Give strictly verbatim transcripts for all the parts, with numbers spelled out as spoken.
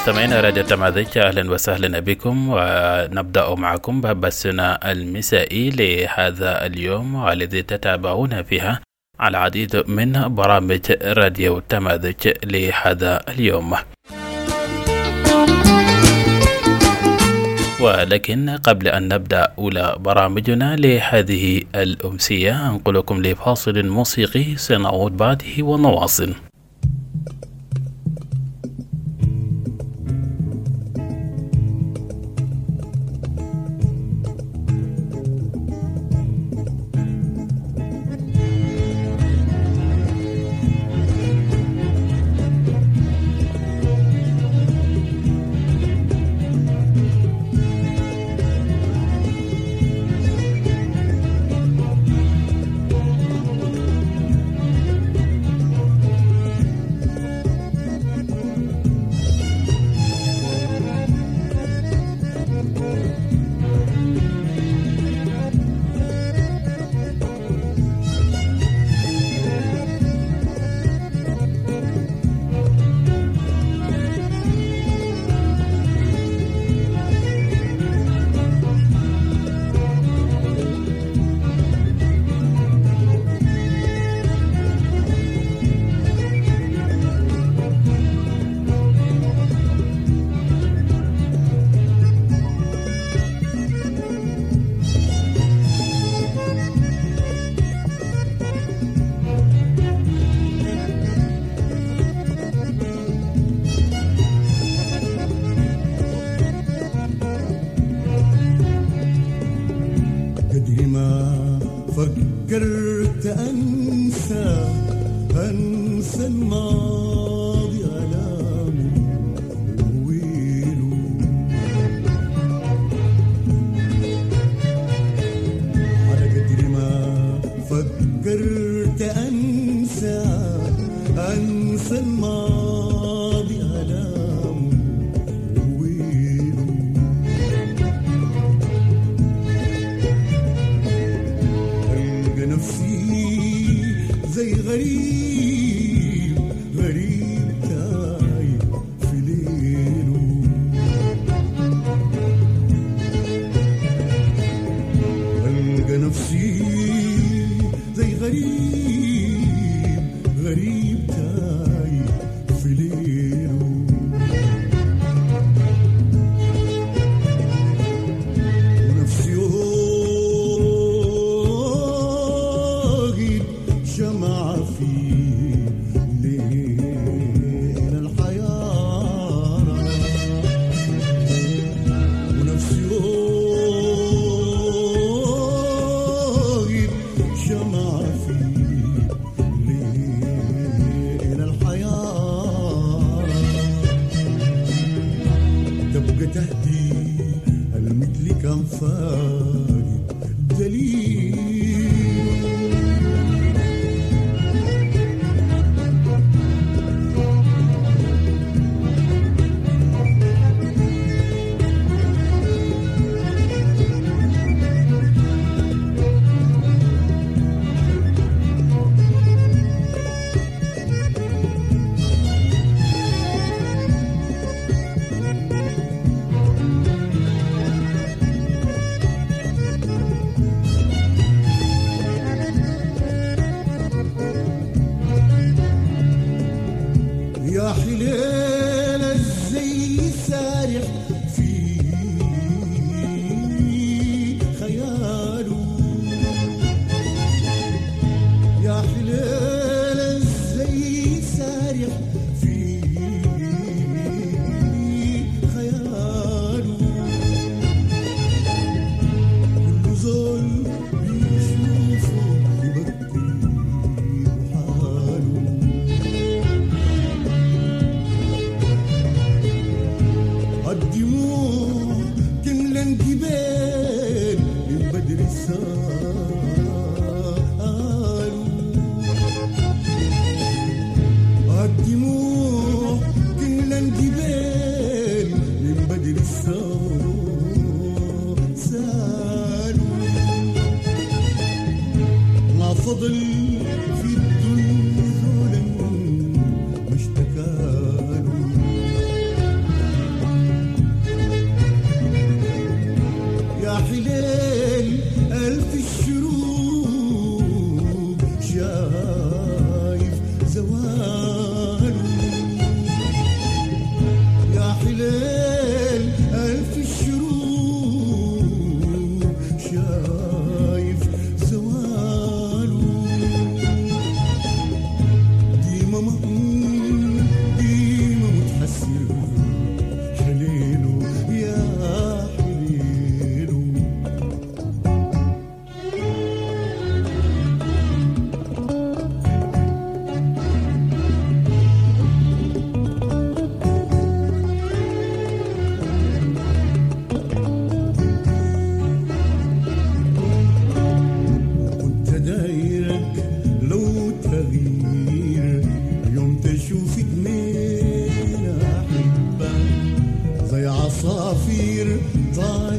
مستمعين راديو تماذج، أهلا وسهلا بكم، ونبدأ معكم بثنا المسائي لهذا اليوم والذي تتابعون فيها العديد من برامج راديو تماذج لهذا اليوم. ولكن قبل أن نبدأ أولى برامجنا لهذه الأمسية أنقلكم لفاصل موسيقي سنعود بعده ونواصل. فكرت أنسى أنسى الماضي ألامي وويله، على قدر ما فكرت أنسى أنسى الماضي ألامي وويله، نفسي زي غريب غريب تايه في ليله، ألقى نفسي زي غريب غريب تايه في ليله، ونفسي جمع في ليل الحيارة، ونفسي جمع في ليل الحيارة، تبقى تهدي المثل كان فاقد دليل، يا حليل الزي سارح في خياله، يا حليل الزي سارح في خياله، كل زول بيشوفه يبكي حاله، قد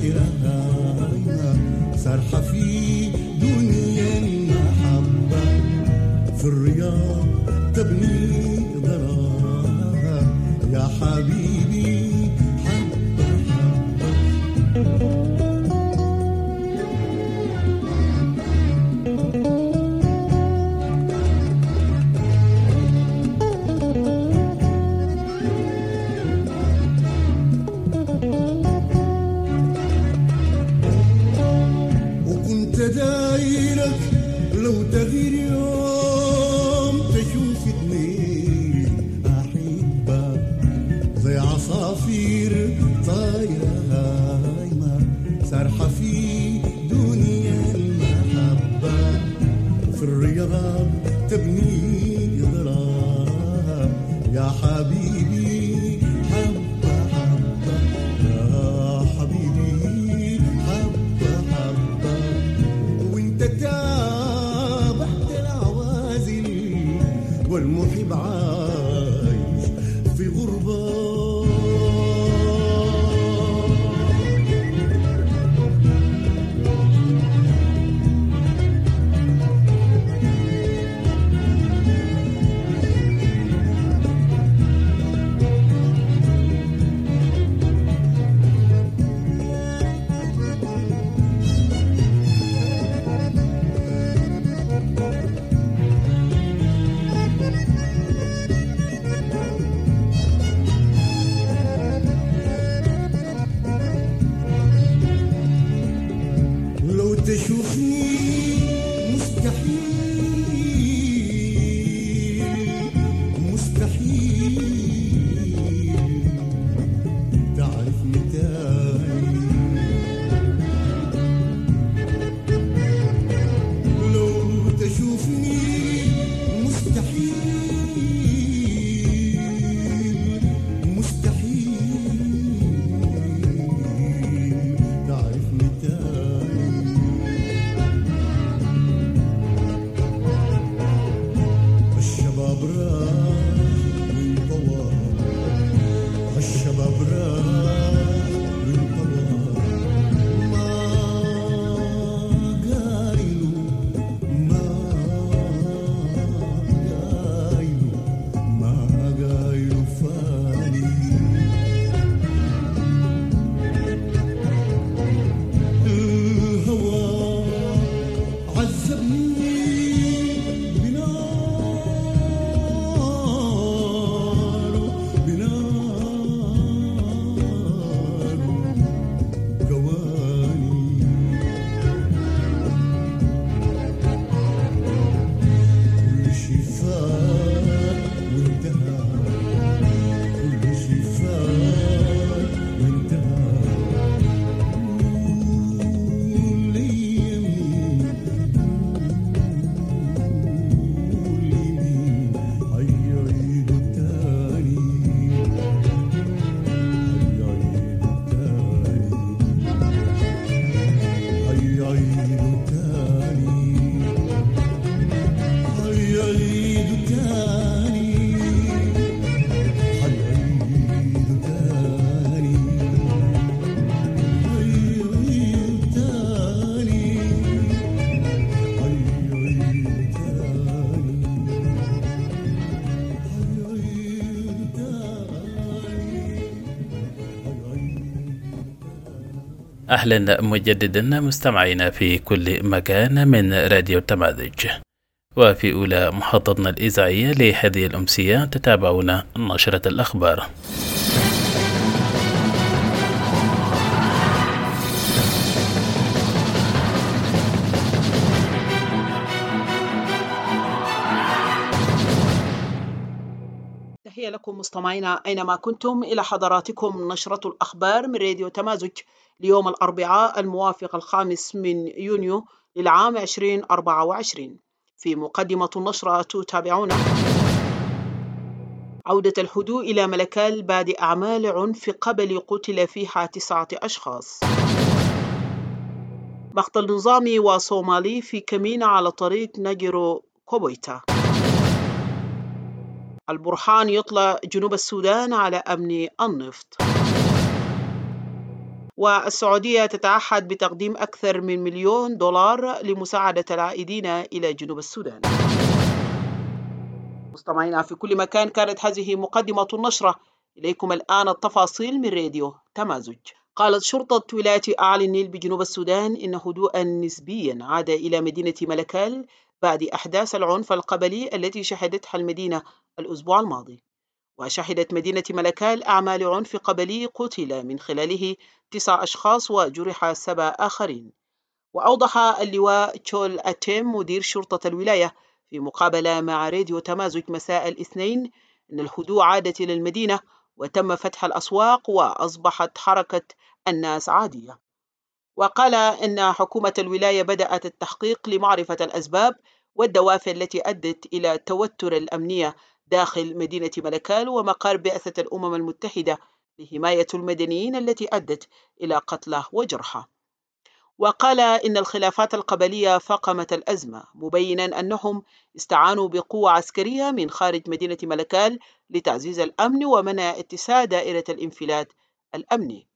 طايرة سارحة في دنيا المحبة في الرياض تبني ضراها يا حبيبي حبة حبة. وكنت دايرك لو تغير يوم تشوف اتنين أحبة زي عصافير طايرة هايمة سارحة في دنيا المحبة في الرياض تبني ضراها يا حبيبي حبة حبة يا حبيبي حبة حبة. وانت تابعت العوازل والمحب عايش في غربة. لو تشوفني مستحيل مستحيل تعرفني تاني. لو تشوفني مستحيل مستحيل تعرفني تاني. الشباب راح وانطوى الشباب راح وانطوى ما قايلوا ما قايلوا ما قايلوا فاني. الهوى عذبني بناره بناره قواني. كل شي فات وانتهى كل شي فات وانتهى. قول لي مين قول لي مين هيعيدوا تاني هيعيدوا تاني هيعيدوا تاني هيعيدوا تاني هيعيدوا تاني هيعيدوا تاني هيعيدوا تاني. أهلا مجددا مستمعينا في كل مكان من راديو التماذج. وفي أولى محطتنا الإذاعية لهذه الأمسية تتابعون نشرة الأخبار. تحية لكم مستمعينا أينما كنتم، إلى حضراتكم نشرة الأخبار من راديو تمازج ليوم الأربعاء الموافق الخامس من يونيو للعام ألفين وأربعة وعشرين. في مقدمة النشرة تتابعون عودة الهدوء إلى ملكال بعد أعمال عنف قبل قتل فيها تسعة أشخاص. مقتل نظامي وصومالي في كمينة على طريق نجرو كوبويتا. البرهان يطلع جنوب السودان على أمن النفط. والسعودية تتعهد بتقديم أكثر من مليون دولار لمساعدة العائدين إلى جنوب السودان. مستمعينا في كل مكان، كانت هذه مقدمة النشرة. إليكم الآن التفاصيل من راديو تمازج. قالت شرطة ولاية أعلى النيل بجنوب السودان إن هدوءا نسبيا عاد إلى مدينة ملكال بعد أحداث العنف القبلي التي شهدتها المدينة الأسبوع الماضي. وشهدت مدينة ملكال أعمال عنف قبلي قتل من خلاله تسع أشخاص وجرح سبع آخرين. وأوضح اللواء تشول أتيم مدير شرطة الولاية في مقابلة مع راديو تمازج مساء الاثنين أن الهدوء عادت إلى المدينة وتم فتح الأسواق وأصبحت حركة الناس عادية. وقال إن حكومة الولاية بدأت التحقيق لمعرفة الأسباب والدوافع التي أدت إلى التوتر الأمنية داخل مدينة ملكال ومقر بعثة الأمم المتحدة لحماية المدنيين التي أدت إلى قتلى وجرحى. وقال إن الخلافات القبلية فاقمت الأزمة، مبينا أنهم استعانوا بقوة عسكرية من خارج مدينة ملكال لتعزيز الأمن ومنع اتساع دائرة الانفلات الأمني.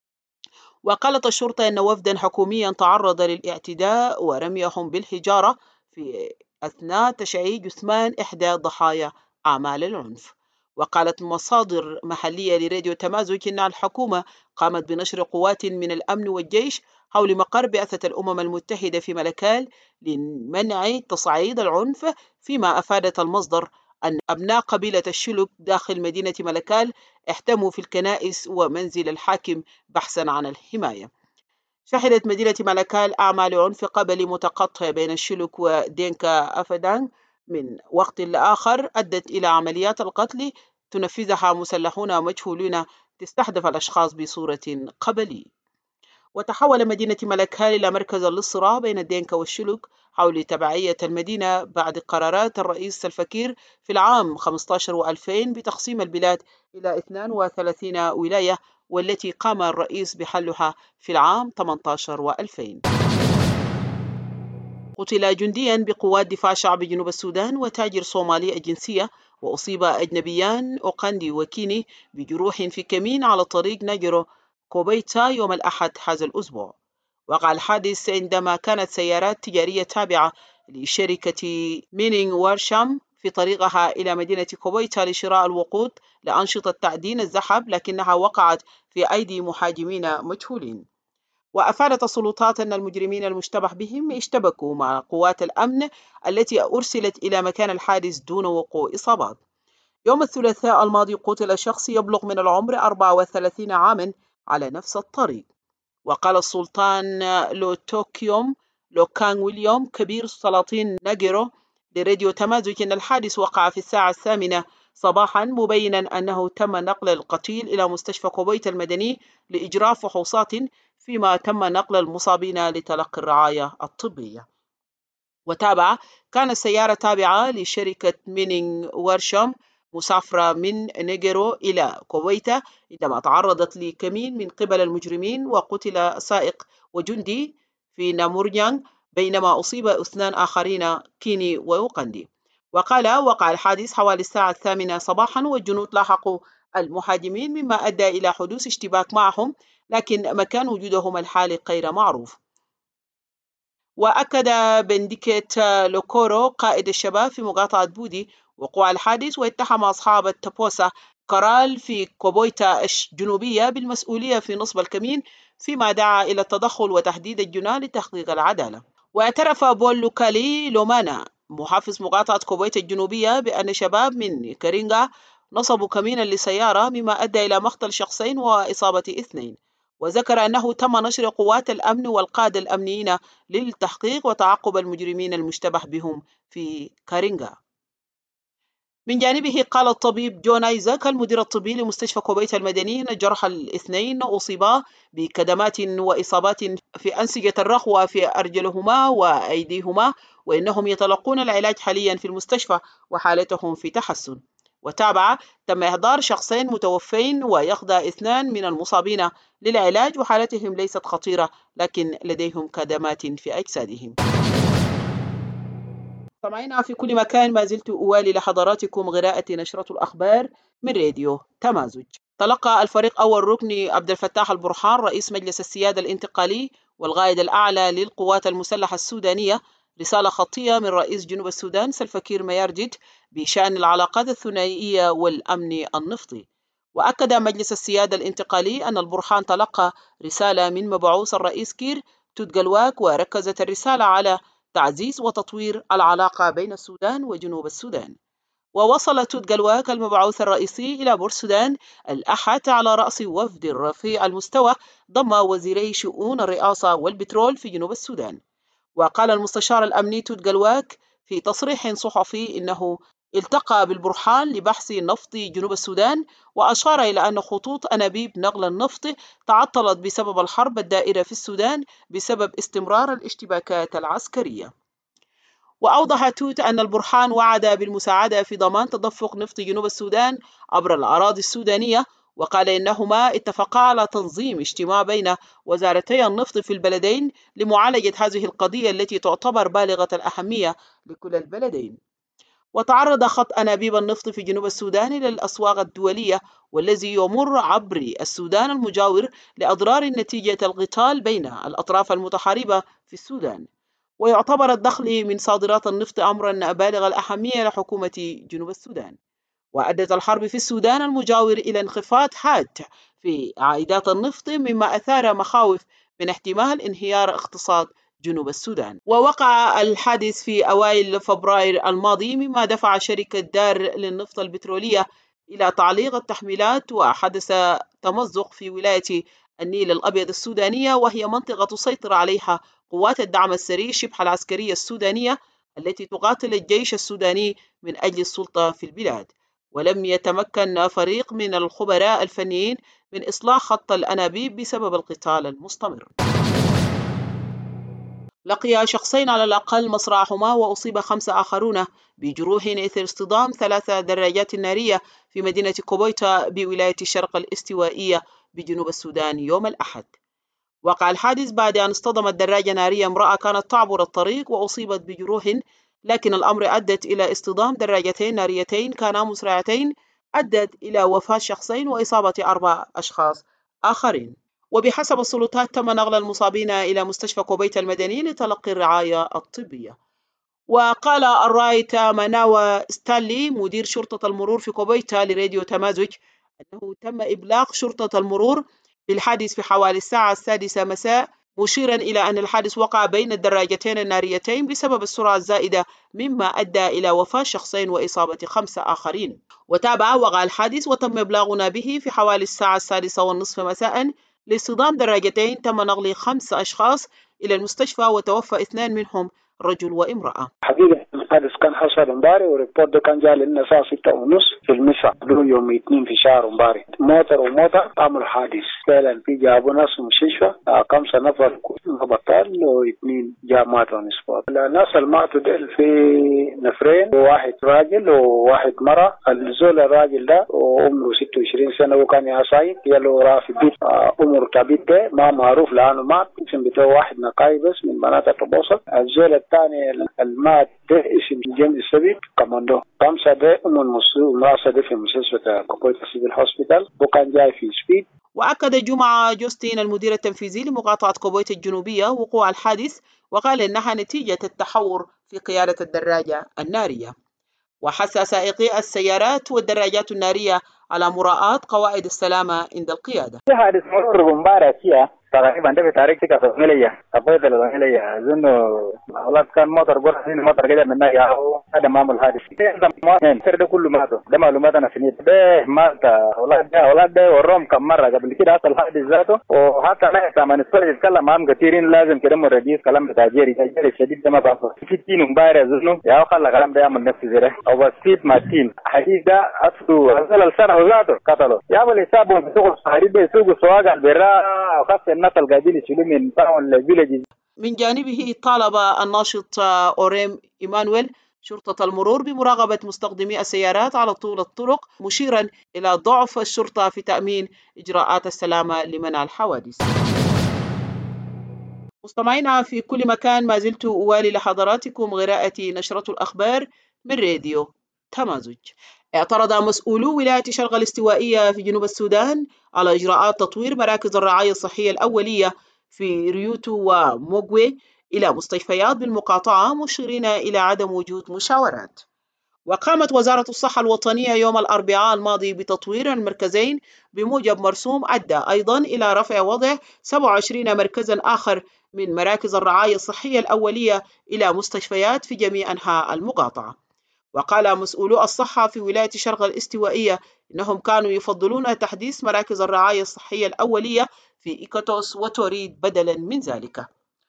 وقالت الشرطة أن وفدا حكوميا تعرض للاعتداء ورميهم بالحجارة في أثناء تشييع جثمان إحدى ضحايا أعمال العنف. وقالت مصادر محلية لراديو تمازج أن الحكومة قامت بنشر قوات من الأمن والجيش حول مقر بعثة الأمم المتحدة في ملكال لمنع تصعيد العنف، فيما أفادت المصدر أن أبناء قبيلة الشلوك داخل مدينة ملكال احتموا في الكنائس ومنزل الحاكم بحثا عن الحماية. شهدت مدينة ملكال أعمال عنف قبلي متقطع بين الشلوك ودينكا أفدان من وقت لآخر أدت إلى عمليات القتل تنفذها مسلحون مجهولون تستهدف الأشخاص بصورة قبلية. وتحول مدينة ملكال إلى مركز للصراع بين الدينكا والشلوك حول تبعية المدينة بعد قرارات الرئيس سلفاكير في العام خمسة عشر وألفين بتقسيم البلاد إلى اثنين وثلاثين ولاية، والتي قام الرئيس بحلها في العام ثمانية عشر وألفين. قتل جنديا بقوات دفاع شعب جنوب السودان وتاجر صومالي الجنسية، وأصيب أجنبيان أوقندي وكيني بجروح في كمين على طريق نجرو كوبيتا يوم الأحد هذا الأسبوع. وقع الحادث عندما كانت سيارات تجارية تابعة لشركة مينينغ وارشام في طريقها إلى مدينة كوبيتا لشراء الوقود لأنشطة تعدين الزحف، لكنها وقعت في أيدي محاجمين مجهولين. وأفادت السلطات أن المجرمين المشتبه بهم اشتبكوا مع قوات الأمن التي أرسلت إلى مكان الحادث دون وقوع إصابات. يوم الثلاثاء الماضي قتل شخص يبلغ من العمر أربعة وثلاثين عاما على نفس الطريق. وقال السلطان لو توكيوم لو كان ويليام كبير سلاطين ناجيرو لراديو تمازج أن الحادث وقع في الساعة الثامنة صباحا، مبينا أنه تم نقل القتيل إلى مستشفى كوبيت المدني لإجراء فحوصات، فيما تم نقل المصابين لتلقي الرعاية الطبية. وتابع كانت سيارة تابعة لشركة مينينغ وارشام مسافرة من نيجيرو إلى كويتا عندما تعرضت لكمين من قبل المجرمين، وقتل سائق وجندي في ناموريانغ، بينما أصيب اثنان آخرين كيني ويوقندي. وقال وقع الحادث حوالي الساعة الثامنة صباحا، والجنود لاحقوا المهاجمين مما أدى إلى حدوث اشتباك معهم، لكن مكان وجودهم الحالي غير معروف. وأكد بنديكيت لوكورو قائد الشباب في مقاطعة بودي وقوع الحادث، واتهم أصحاب التبوسا كرال في كوبويتا الجنوبية بالمسؤولية في نصب الكمين، فيما دعا إلى التدخل وتحديد الجناة لتحقيق العدالة. واعترف بول لوكالي لومانا محافظ مقاطعة كوبويتا الجنوبية بأن شباب من كارينغا نصبوا كمينا لسيارة، مما أدى إلى مقتل شخصين وإصابة اثنين. وذكر أنه تم نشر قوات الأمن والقادة الأمنيين للتحقيق وتعقب المجرمين المشتبه بهم في كارينغا. من جانبه قال الطبيب جون ايزاك المدير الطبي لمستشفى كوبيت المدني أن الجرحى الاثنين أصيبا بكدمات وإصابات في أنسجة الرخوة في أرجلهما وأيديهما، وإنهم يتلقون العلاج حاليا في المستشفى وحالتهم في تحسن. وتابع تم إحضار شخصين متوفين ويخضع اثنان من المصابين للعلاج وحالتهم ليست خطيرة، لكن لديهم كدمات في أجسادهم. سمعنا في كل مكان، ما زلت أوالي لحضراتكم غراءة نشرة الأخبار من راديو تمازج. تلقى الفريق أول ركن عبد الفتاح البرهان رئيس مجلس السيادة الانتقالي والقائد الأعلى للقوات المسلحة السودانية رسالة خطية من رئيس جنوب السودان سلفا كير ميارديت بشأن العلاقات الثنائية والأمن النفطي. وأكد مجلس السيادة الانتقالي أن البرهان تلقى رسالة من مبعوث الرئيس كير توت جلواك، وركزت الرسالة على تعزيز وتطوير العلاقة بين السودان وجنوب السودان. ووصل توت جلواك المبعوث الرئيسي إلى بورسودان الأحد على رأس وفد رفيع المستوى ضم وزيري شؤون الرئاسة والبترول في جنوب السودان. وقال المستشار الأمني توت جلواك في تصريح صحفي إنه التقى بالبرهان لبحث نفط جنوب السودان، وأشار إلى أن خطوط أنابيب نقل النفط تعطلت بسبب الحرب الدائرة في السودان بسبب استمرار الاشتباكات العسكرية. وأوضح توت أن البرهان وعد بالمساعدة في ضمان تدفق نفط جنوب السودان عبر الأراضي السودانية، وقال إنهما اتفقا على تنظيم اجتماع بين وزارتي النفط في البلدين لمعالجة هذه القضية التي تعتبر بالغة الأهمية لكل البلدين. وتعرض خط أنابيب النفط في جنوب السودان إلى الأسواق الدولية والذي يمر عبر السودان المجاور لأضرار نتيجة القتال بين الأطراف المتحاربة في السودان. ويعتبر الدخل من صادرات النفط أمرا بالغ الأهمية لحكومة جنوب السودان. وأدت الحرب في السودان المجاور إلى انخفاض حاد في عائدات النفط، مما أثار مخاوف من احتمال انهيار اقتصاد جنوب السودان. ووقع الحادث في أوائل فبراير الماضي، مما دفع شركة دار للنفط البترولية إلى تعليق التحميلات، وحدث تمزق في ولاية النيل الأبيض السودانية، وهي منطقة تسيطر عليها قوات الدعم السريع شبه العسكرية السودانية التي تقاتل الجيش السوداني من أجل السلطة في البلاد. ولم يتمكن فريق من الخبراء الفنيين من إصلاح خط الأنابيب بسبب القتال المستمر. لقي شخصين على الأقل مصرعهما وأصيب خمسة آخرون بجروح إثر اصطدام ثلاث دراجات نارية في مدينة كوبويتا بولاية الشرق الاستوائية بجنوب السودان يوم الأحد. وقع الحادث بعد أن اصطدمت دراجة نارية امرأة كانت تعبر الطريق وأصيبت بجروح، لكن الأمر أدت إلى اصطدام دراجتين ناريتين كانا مسرعتين أدت إلى وفاة شخصين وإصابة أربع أشخاص آخرين. وبحسب السلطات تم نقل المصابين إلى مستشفى كوبيتا المدني لتلقي الرعاية الطبية. وقال الرايت ماناوى ستانلي مدير شرطة المرور في كوبيتا لراديو تمازج أنه تم إبلاغ شرطة المرور بالحادث في حوالي الساعة السادسة مساء، مشيرا إلى أن الحادث وقع بين الدراجتين الناريتين بسبب السرعة الزائدة، مما أدى إلى وفاة شخصين وإصابة خمسة آخرين. وتابع وقع الحادث وتم إبلاغنا به في حوالي الساعة السادسة والنصف مساء لاصطدام دراجتين، تم نقل خمس أشخاص إلى المستشفى وتوفى اثنان منهم رجل وامرأة. حقيقة الحادث كان حصل امبارح، والريبورت ده كان جاء لنا الساعة ستة ونص في المساء يوم اثنين في شهر امبارح. موتر وموتر عملوا حادث فعلا، في جابوا ناس مستشفى خمسة نفر بطال واثنين جاء ماتوا نسبات. الناس اللي ماتوا دول في نفرين، واحد راجل وواحد مرة. الزول الراجل ده عمره ستة وعشرين سنة وكان يصايد يلو راه في بيت عمره كبير ده ما معروف لانه مات، اسم بتاعه واحد نقاي بس من مناطق البوسط. الزول الثاني المات ده اسم جيمس السبيب كماندو. خمسة ده من المسؤول راسه ده في مستشفى كوبويتا سيفل هوسبيتال وكان جاي في سبيد. وأكد جمعة جوستين المدير التنفيذي لمقاطعة كوبويتا الجنوبية وقوع الحادث، وقال إنها نتيجة التحور في قيادة الدراجة النارية. وحث سائقي السيارات والدراجات النارية على مراعاة قواعد السلامة عند القيادة. حادث مرور امبارح فيها تقريبا ده بتاريخ سكة فاميليا قبيلة الفاميليا أظن أولاد كان موتر قرص من موتر كده من ناحية أو هذا معمول حادث. ده ما ده كله ماتوا، ده معلومات أنا سنيت ده مات أولاد ده أولاد ده وروم كم مرة قبل كده حصل حادث ذاته، وحتى لا لما نسمع يتكلم معهم كثيرين لازم كده مراديس كلام بتاع جيري جيري شديد ده ما بعرفه. في تين امبارح أظن يا خلى كلام ده يعمل نفس زي أو بس سيد ما تين حديث ده أصله هذا السنة ذاته قتله يا أبو الحساب بيسوق الصحيح بيسوق السواق البراء وخاصة الناس القاعدين يشيلوا من طاعون الفيلج. من جانبه طالب الناشط أوريم إيمانويل شرطة المرور بمراقبة مستخدمي السيارات على طول الطرق، مشيرا إلى ضعف الشرطة في تأمين إجراءات السلامة لمنع الحوادث. مستمعينا في كل مكان، ما زلت أوالي لحضراتكم قراءة نشرة الأخبار من راديو تمازج. اعترض مسؤولو ولاية شرق الاستوائية في جنوب السودان على إجراءات تطوير مراكز الرعاية الصحية الأولية في ريوتو وموغوي إلى مستشفيات بالمقاطعة، مشيرين إلى عدم وجود مشاورات. وقامت وزارة الصحة الوطنية يوم الأربعاء الماضي بتطوير المركزين بموجب مرسوم أدى أيضا إلى رفع وضع سبعة وعشرين مركزا آخر من مراكز الرعاية الصحية الأولية إلى مستشفيات في جميع أنحاء المقاطعة. وقال مسؤولو الصحة في ولاية شرق الاستوائية إنهم كانوا يفضلون تحديث مراكز الرعاية الصحية الأولية في إيكوتوس وتوريد بدلا من ذلك.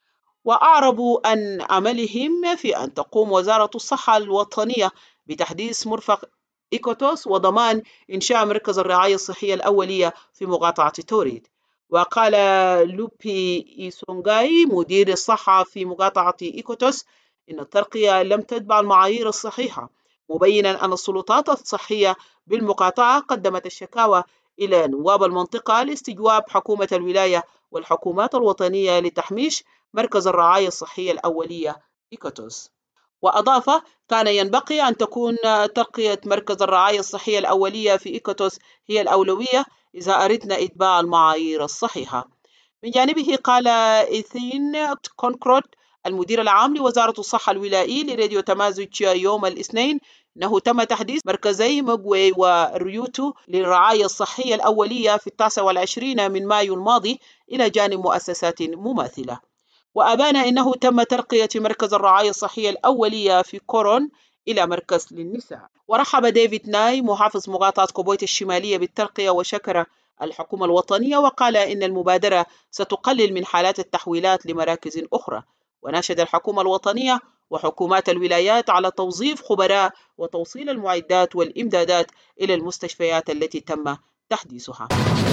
وأعربوا عن عملهم في أن تقوم وزارة الصحة الوطنية بتحديث مرفق إيكوتوس وضمان إنشاء مركز الرعاية الصحية الأولية في مقاطعة توريد. وقال لوبي إيسونغاي مدير الصحة في مقاطعة إيكوتوس إن الترقية لم تتبع المعايير الصحيحة، مبينا أن السلطات الصحية بالمقاطعة قدمت الشكاوى إلى نواب المنطقة لاستجواب حكومة الولاية والحكومات الوطنية لتحميش مركز الرعاية الصحية الأولية إيكوتوس. وأضاف كان ينبغي أن تكون ترقية مركز الرعاية الصحية الأولية في إيكوتوس هي الأولوية إذا أردنا إتباع المعايير الصحيحة. من جانبه قال إيثين كونكروت المدير العام لوزارة الصحة الولائي لراديو تمازج يوم الاثنين أنه تم تحديث مركزي موغوي وريوتو للرعاية الصحية الأولية في التاسع والعشرين من مايو الماضي إلى جانب مؤسسات مماثلة. وأبان أنه تم ترقية مركز الرعاية الصحية الأولية في كورون إلى مركز للنساء. ورحب ديفيد ناي محافظ مقاطعة كوبويت الشمالية بالترقية وشكر الحكومة الوطنية، وقال إن المبادرة ستقلل من حالات التحويلات لمراكز أخرى. وناشد الحكومة الوطنية وحكومات الولايات على توظيف خبراء وتوصيل المعدات والإمدادات إلى المستشفيات التي تم تحديثها.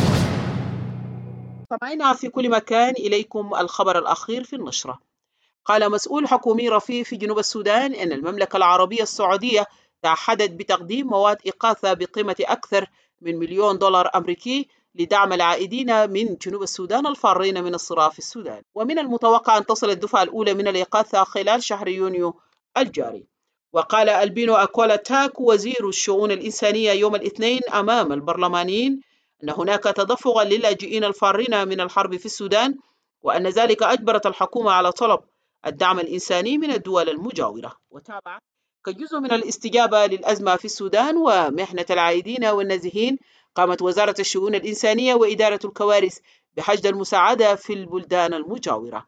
سمعنا في كل مكان إليكم الخبر الأخير في النشرة. قال مسؤول حكومي رفيع في جنوب السودان أن المملكة العربية السعودية تعهدت بتقديم مواد إغاثة بقيمة أكثر من مليون دولار أمريكي لدعم العائدين من جنوب السودان الفارين من الصراع في السودان. ومن المتوقع أن تصل الدفعة الأولى من الإغاثة خلال شهر يونيو الجاري. وقال ألبينو أكولا تاك وزير الشؤون الإنسانية يوم الاثنين أمام البرلمانيين أن هناك تدفقا للاجئين الفارين من الحرب في السودان، وأن ذلك أجبرت الحكومة على طلب الدعم الإنساني من الدول المجاورة. وتابع كجزء من الاستجابة للأزمة في السودان ومحنة العائدين والنازحين، قامت وزارة الشؤون الإنسانية وإدارة الكوارث بحشد المساعدة في البلدان المجاورة.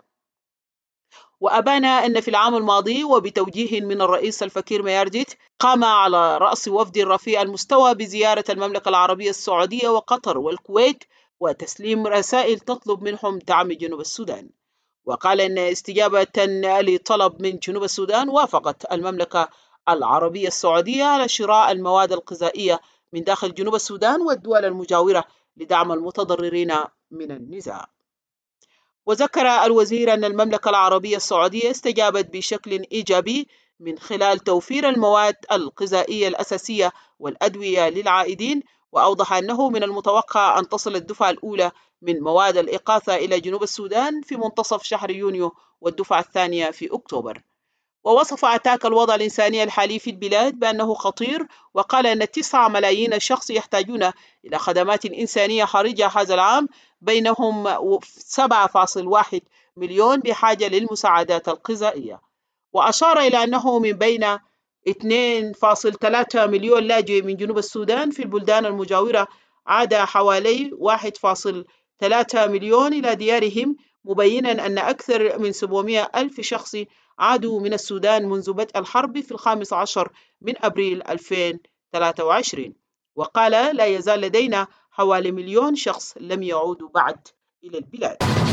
وأبان أن في العام الماضي وبتوجيه من الرئيس الفكير ميارديت قام على رأس وفد رفيع المستوى بزيارة المملكة العربية السعودية وقطر والكويت وتسليم رسائل تطلب منهم دعم جنوب السودان. وقال أن استجابة لطلب من جنوب السودان وافقت المملكة العربية السعودية على شراء المواد الغذائية من داخل جنوب السودان والدول المجاورة لدعم المتضررين من النزاع. وذكر الوزير أن المملكة العربية السعودية استجابت بشكل إيجابي من خلال توفير المواد الغذائية الأساسية والأدوية للعائدين، وأوضح أنه من المتوقع أن تصل الدفعة الأولى من مواد الإغاثة إلى جنوب السودان في منتصف شهر يونيو والدفعة الثانية في أكتوبر. ووصف أتاك الوضع الإنساني الحالي في البلاد بأنه خطير، وقال أن تسعة ملايين شخص يحتاجون إلى خدمات إنسانية خارجة هذا العام، بينهم سبعة فاصلة واحد مليون بحاجة للمساعدات الغذائية. وأشار إلى أنه من بين اثنين فاصلة ثلاثة مليون لاجئ من جنوب السودان في البلدان المجاورة عاد حوالي واحد فاصلة ثلاثة مليون إلى ديارهم، مبينا أن أكثر من سبعمائة ألف شخص عادوا من السودان منذ بدء الحرب في الخامس عشر من أبريل ألفين وثلاثة وعشرين. وقال لا يزال لدينا حوالي مليون شخص لم يعودوا بعد إلى البلاد.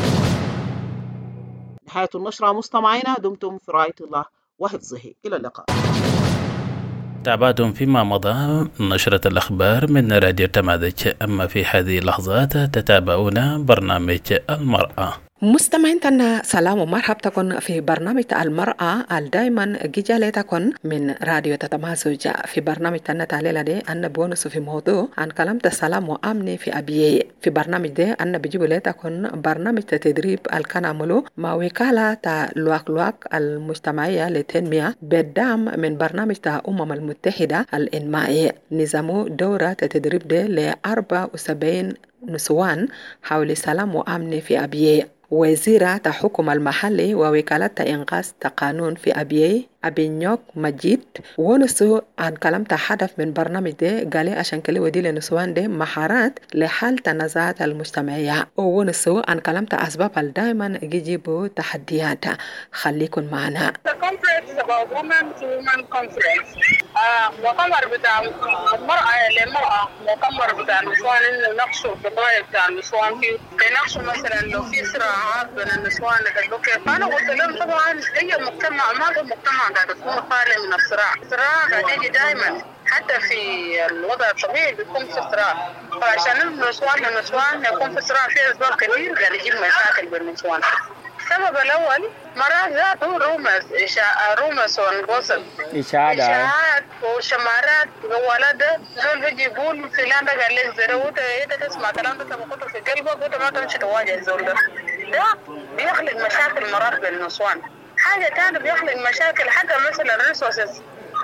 نهاية النشرة مستمعينا، دمتم في رعاية الله وحفظه. إلى اللقاء. تابعتم فيما مضى نشرة الأخبار من راديو تمازج. أما في هذه اللحظات تتابعون برنامج المرأة. مستمعينا سلام ومرحبا تكون في برنامج المرأة الدائما جيجاليتكن من راديو تتمازج. في برنامج تنتالي دي أنا بونس في موضوع عن كلام السلام وأمني في أبيي. في برنامج دي أنا بجيب ليتكن برنامج تدريب الكناملو مع وكالة لواك لواك المجتمعية للتنمية بالدعم من برنامج الأمم المتحدة الإنمائي. نظامو دورة تدريب دي لأربعة وسبعين نسوان حول السلام وأمن في أبيي. وزيرة الحكومة المحلي ووكالة إنقاذ القانون في أبيي أبينيوك مجيد ونسو عن كلام هدف من برنامج ده قالي عشان كلي ودي لنسوان ده مهارات لحل تنازعات المجتمعية ونسو عن كلام أسباب دائما يجيبوا تحديات. خليكن معنا. مؤتمر بتاع المرأة للمرأة، مؤتمر بتاع النسوان اللي نقشوا القضايا بتاع النسوان فيه، يناقشوا مثلا لو في صراعات بين النسوان اللي فأنا قلت لهم طبعا أي مجتمع ما في مجتمع قاعد تكون خالي من الصراع، الصراع قاعد يجي دائما حتى في الوضع الطبيعي بيكون في صراع، فعشان النسوان للنسوان يكون في صراع في أسباب كثير قاعد يجيب مشاكل بين النسوان. السبب الأول مرات ذاته رومس إشاعة رومس ونقصد إشاعات وشمارات وولادة زول بيجي يقول فلان ده قال لك زره وأنت إيه تسمع كلام ده تبقى في قلبك وأنت ما تمشي تواجه الزول ده. ده بيخلق مشاكل مرات بين النسوان. حاجة تانية بيخلق مشاكل حتى مثلا resources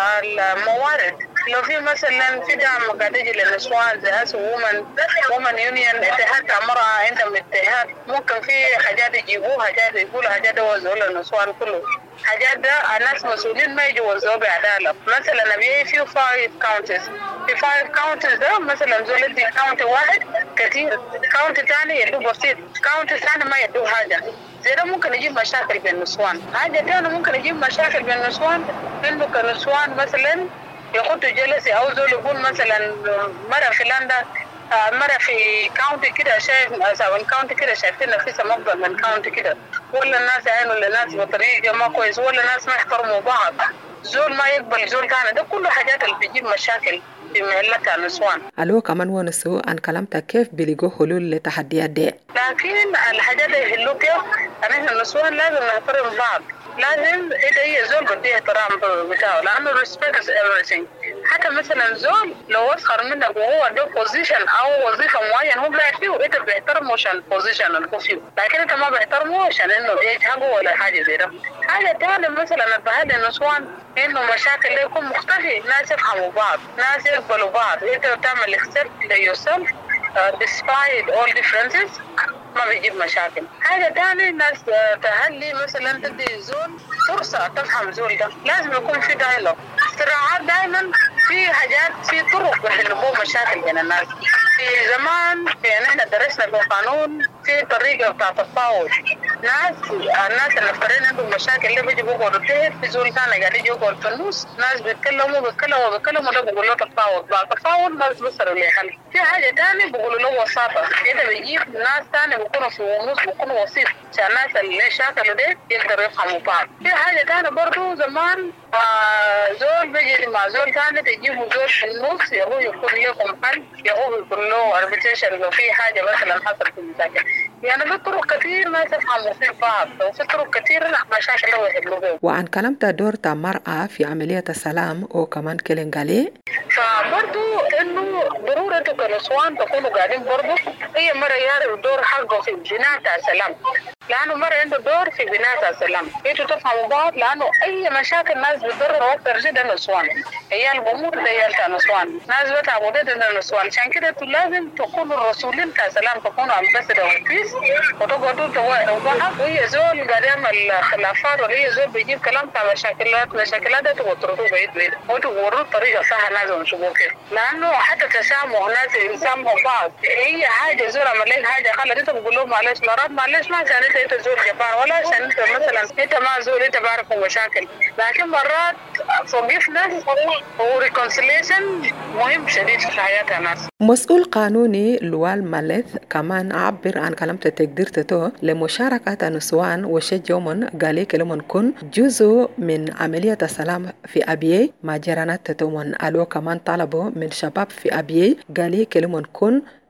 الموارد، لو في مثلا في دعم قاعد يجي للنسوان زي هسه وومن وومن يونيون اتحاد المرأة عندهم اتحاد، ممكن في حاجات يجيبوها حاجات يقولوا حاجات يوزعوا للنسوان كله، حاجات ده الناس مسؤولين ما يجوا يوزعوا بعدالة. مثلا أبي في فايف كاونتيز، في فايف كاونتيز ده مثلا زول يدي كاونتي واحد كثير، كاونتي ثاني يدوه بسيط، كاونتي ثاني ما يدوه حاجة، زي ده ممكن يجيب مشاكل بين النسوان. حاجة تانية ممكن يجيب مشاكل بين النسوان إنه كنسوان مثلا يخطوا جلسة أو زول يقول مثلا مرة فلان ده مرة في كاونتي كده شايف سواء كاونتي كده شايفين نفسها أفضل من كاونتي كده، ولا الناس عينوا للناس بطريقة ما كويس، ولا الناس ما يحترموا بعض، زول ما يقبل زول ثاني، ده كله حاجات اللي بتجيب مشاكل في مهلة النسوان. ألو كمان ونسو عن كلامتك كيف بيلقوا حلول لتحديات دي؟ لكن الحاجات اللي يحلوا كيف؟ أنا النسوان لازم نحترم بعض، لازم إذا هي زول بدي احترام بتاعه، لأنه respect is everything. حتى مثلا زول لو أسخر منك وهو عنده بوزيشن أو وظيفة معين هو لا فيه، أنت بيحترمه عشان البوزيشن اللي هو فيه، لكن أنت ما بيحترمه عشان إنه إيه حقه ولا حاجة زي ده. حاجة تانية مثلا البهاد النسوان إنه مشاكل يكون مختفي، ناس يفهموا بعض، ناس يقبلوا بعض، أنت تعمل accept yourself uh, despite all differences ما بيجيب مشاكل. حاجة تانية الناس تهلي مثلا تدي زول فرصة تفهم زول ده، لازم يكون في دايلوج. صراعات دائما في حاجات في طرق بيحلوا مشاكل بين الناس. في زمان يعني احنا درسنا في القانون في طريقة بتاع تفاوض، ناس الناس اللي افترين عندهم مشاكل اللي بيجي بيقعدوا تحت في زول ثاني قاعد يجي يقعد في النص، ناس بيتكلموا بيتكلموا بيتكلموا ده بيقولوا له تفاوض، بعد تفاوض ناس بيصلوا لحل. في حاجة تانية بيقولوا له وساطة، إذا بيجيب ناس تاني بيكونوا في النص بيكونوا وسيط عشان الناس اللي شاكلوا ده يقدروا يفهموا بعض. في حاجة تانية برضو زمان آه زول بيجي مع زول ثاني تجيبوا زول في النص، يهو يكون لكم حل، يهو يكون له arbitration لو في حاجة مثلا حصل في المشاكل. يعني في طرق كثير ما تفهموا في بعض، وفي طرق كثير مشاكل هو يحلوها. وعن كلامته دور المرأة في عملية السلام وكمان كلينغالي، فبرضو إنه ضرورة كنسوان تكونوا قاعدين برضو هي مرة يعرف دور حقه في بناء السلام، لأنه مرة عنده دور في بناء السلام. انتوا تفهموا بعض، لأنه أي مشاكل ناس بتضر أكثر جدا النسوان، هي الأمور دي النسوان، ناس بتعبوا جدا النسوان، عشان كده لازم تكونوا الرسولين كسلام، تكونوا أمباسدور أوف بيس، وتقعدوا توعدوا بعض، وهي زول قاعد يعمل خلافات وهي زول بيجيب كلام بتاع مشاكلات مشاكلات ده تطردوه بعيد بعيد، وتوروا الطريقة صح لازم نشوفوه كيف، لأنه حتى تسامح ناس يسامحوا بعض، هي حاجة زول عمل لك حاجة خلت أنت بقول لهم معلش مرات معلش ما عشان أنت أنت زول جبار ولا عشان أنت مثلا أنت ما زول أنت بعرفوا مشاكل، لكن مرات forgiveness و reconciliation مهم شديد في حياة الناس. مسؤول قانوني لوال مالث كمان عبر عن كلمة تقدير تتو لمشاركة النسوان وشجعهم قالي كلمون كن جزء من عملية السلام في أبيي ما جرانات تتومن. ألو كمان طلبوا من شباب في أبيي قالي كلمون كن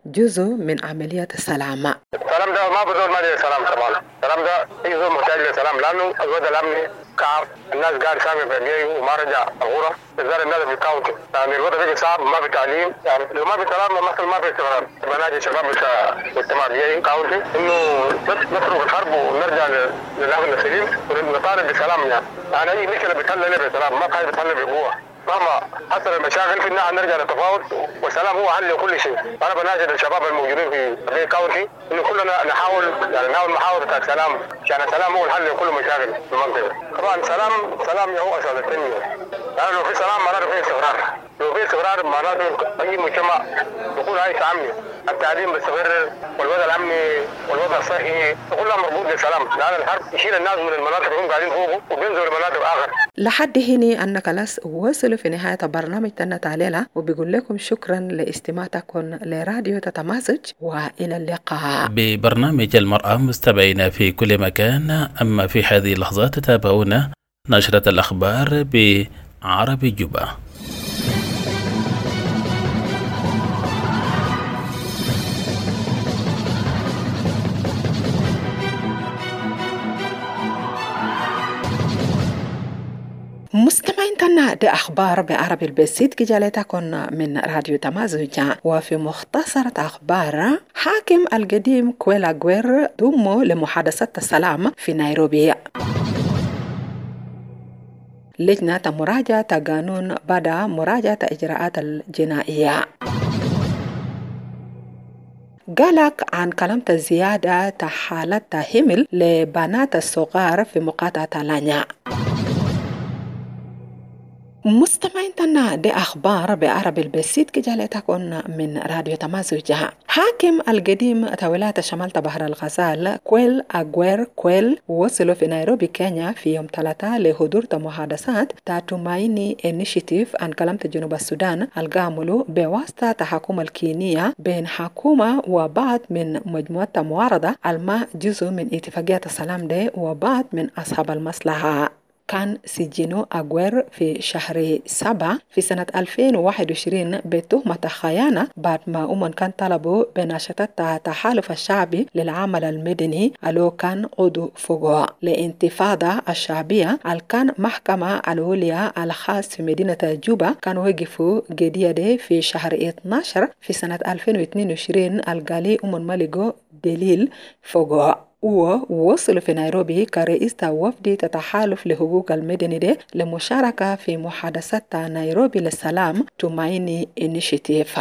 جزء من عملية السلام. السلام ده ما بدون ما دي سلام طبعا. السلام ده اي زول محتاج للسلام لانه الوضع الامني كعب، الناس قاعد سامي في الجي وما رجع الغرة، بالذات الناس في الكاونتي، يعني الوضع بيجي صعب، ما في تعليم، يعني لو ما في سلام مثلا ما في استقرار. بنادي الشباب بتاع مجتمع الجي كاونتي انه نترك الحرب ونرجع للامن السليم ونطالب بالسلام. يعني يعني اي مشكله بتحل لنا بالسلام، ما في حاجه بتحل بقوه. مهما حصل المشاكل في النهايه نرجع للتفاوض والسلام هو حل لكل شيء. انا بناشد الشباب الموجودين في الجي كاونتي انه كلنا نحاول يعني نحاول محاولة السلام، عشان السلام هو الحل لكل مشاكل في المنطقة. طبعا سلام سلام هو أساس التنمية، يعني لو في سلام معناته في استقرار، لو في استقرار معناته أي مجتمع يكون عايش أمني، التعليم بيستقر والوضع الأمني والوضع الصحي كلها مربوط بالسلام، لأن الحرب يشيل الناس من المناطق اللي هم قاعدين فوقه وبينزلوا لمناطق آخر. لحد هنا أنك لس وصلوا في نهاية برنامج تنا تعليلة، وبيقول لكم شكرا لاستماعتكم لراديو تتمازج وإلى اللقاء. ببرنامج المرأة مستمعين في كل مكان. أما في هذه اللحظات تتابعون نشرة الأخبار بعربي جوبا. مستمعين تنا دي أخبار بعربي البسيط كجالتكم من راديو تمازج. وفي مختصرة أخبار، حاكم القديم كويل أغوير ضمه لمحادثة السلام في نيروبي. لجنة مراجعة قانون بدأ مراجعة إجراءات الجنائية. قالك عن كلمة الزيادة حالة همل لبنات الصغار في مقاطعة لانيا. مستمعين تنا دي أخبار بعربي البسيط كجالتكم من راديو تمازج. حاكم القديم ولاية شمال بحر الغزال كويل أغوير كويل وصلوا في نيروبي كينيا في يوم ثلاثة لحضور محادثات تاتومايني انيشيتيف عن كلمة جنوب السودان القاملو بواسطة الحكومة الكينية بين حكومة وبعض من مجموعة معارضة الما جزء من اتفاقية السلام دي وبعض من أصحاب المصلحة. كان سجنوا أغوير في شهر سبعة في سنة ألفين وواحد وعشرين بتهمة خيانة بعد ما أمن كان طلبوا بناشطة التحالف الشعبي للعمل المدني ألو كان عضو فوقها لانتفاضة الشعبية. الكان محكمة العليا الخاص في مدينة جوبا كان وقفوا قضية دي في شهر اثنا عشر في سنة ألفين واثنين وعشرين القالي أمن ملقوا دليل فوقها. ووصلوا في نيروبي كرئيس وفد تتحالف لحقوق المدني دي لمشاركة في محادثة نيروبي للسلام تومايني انيشيتيف.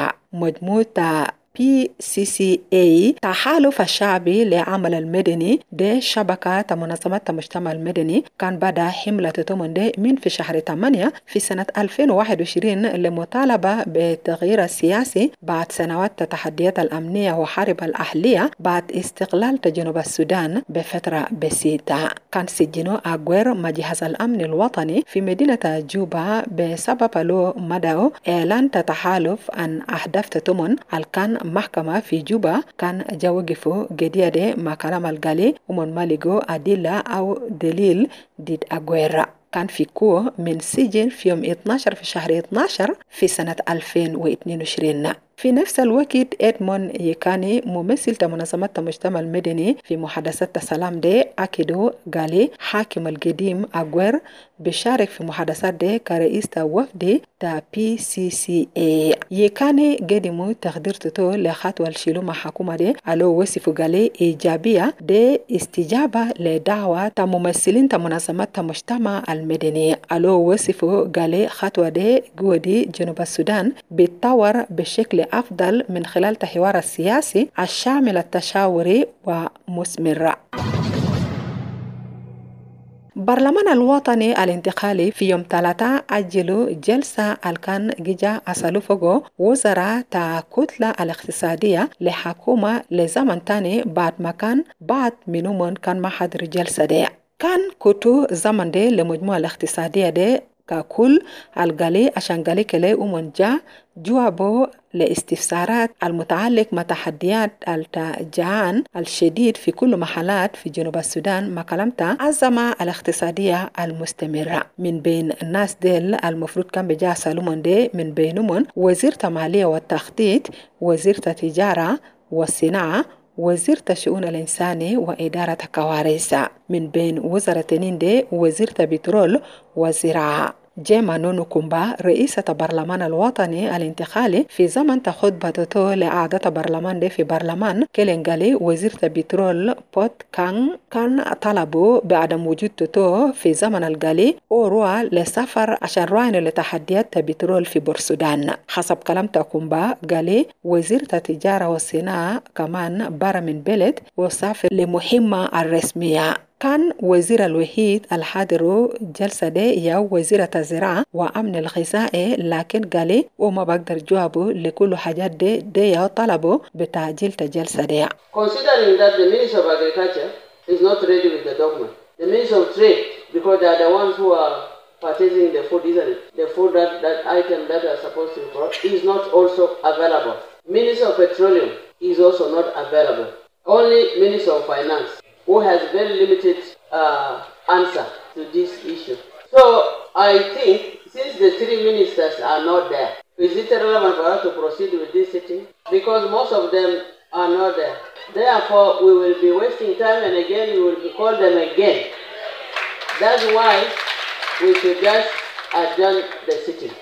مجموعة بي سي سي اي تحالف الشعبي لعمل المدني دي شبكة منظمات المجتمع المدني كان بدأ حملة تومن دي من في شهر ثمانية في سنة ألفين وواحد وعشرين لمطالبة بالتغيير السياسي بعد سنوات التحديات الأمنية وحرب الأهلية بعد استقلال جنوب السودان بفترة بسيطة. كان سجنوا أغوير مجهز الأمن الوطني في مدينة جوبا بسبب له مدعو إعلان تحالف عن أهداف تومن. الكان محكمة في جوبا كان جاوقفوا قضية دي مع كلام القالي ومن مالقوا أدلة أو دليل ضد أغوير. كان في كو من سجن في يوم اثنا عشر في شهر اثنا عشر في سنة ألفين واثنين وعشرين. في نفس الوقت إدمون يكاني ممثل منظمة المجتمع المدني في محادثة السلام دي أكدوا قالي حاكم القديم أغوير بشارك في محادثات دي كرئيس وفد تا بي سي سي اي. يكاني قدموا تقدير تتو لخطوة الشيلو مع حكومة دي ألو وصفوا قالي إيجابية دي استجابة لدعوة تا ممثلين تا منظمة المجتمع المدني. ألو وصفوا قالي خطوة دي قودي جنوب السودان بتطور بشكل أفضل من خلال الحوار السياسي الشامل التشاوري ومثمر. برلمان الوطني الانتقالي في يوم ثلاثة أجلوا جلسة الكان جيجا أسالوفوغو وزراء تا كتلة الاقتصادية لحكومة لزمن تاني بعد ما كان بعد منهم كان ما حضر جلسة دي. كان كتو زمن دي لمجموعة الاقتصادية دي ككل القالي عشان قالي كلي ومنجا جوابه لاستفسارات المتعلق مع تحديات التجاعن الشديد في كل محلات في جنوب السودان ما كلمتها الأزمة الاقتصادية المستمرة. من بين الناس ديل المفروض كان بجاه سالومون دي من بينهم وزير المالية والتخطيط، وزير التجارة والصناعة، وزير الشؤون الإنساني وإدارة الكوارث. من بين وزارتين دي وزير البترول والزراعة. جيما نونو كومبا رئيسة البرلمان الوطني الانتقالي في زمن خطبته لإعادة برلمان دي في برلمان كيلينغالي وزير البترول بوت كان كان طلبوا بعدم وجود توتو في زمن الغالي وروا لسفر عشان راين لتحديات البترول في بورسودان. حسب كلام كومبا قالي وزير التجارة والصناعة كمان برا من بلد وسافر لمهمة الرسمية. كان وزير الوحيد الحاضر جلسة دي يا وزيرة الزراعة وأمن الغذائي، لكن قالي وما بقدر جوابه لكل حاجات دي دي طلبوا بتعجيل الجلسة دي. Considering that the Minister of Agriculture is not ready with the document, the Minister of Trade, because they are the ones who are purchasing the food, isn't it? The food that, that item that are supposed to be brought is not also available. Minister of Petroleum is also not available. Only Minister of Finance, who has very limited uh, answer to this issue. So I think since the three ministers are not there, is it relevant for us to proceed with this sitting? Because most of them are not there. Therefore, we will be wasting time and again we will call them again. That's why we should just adjourn the sitting.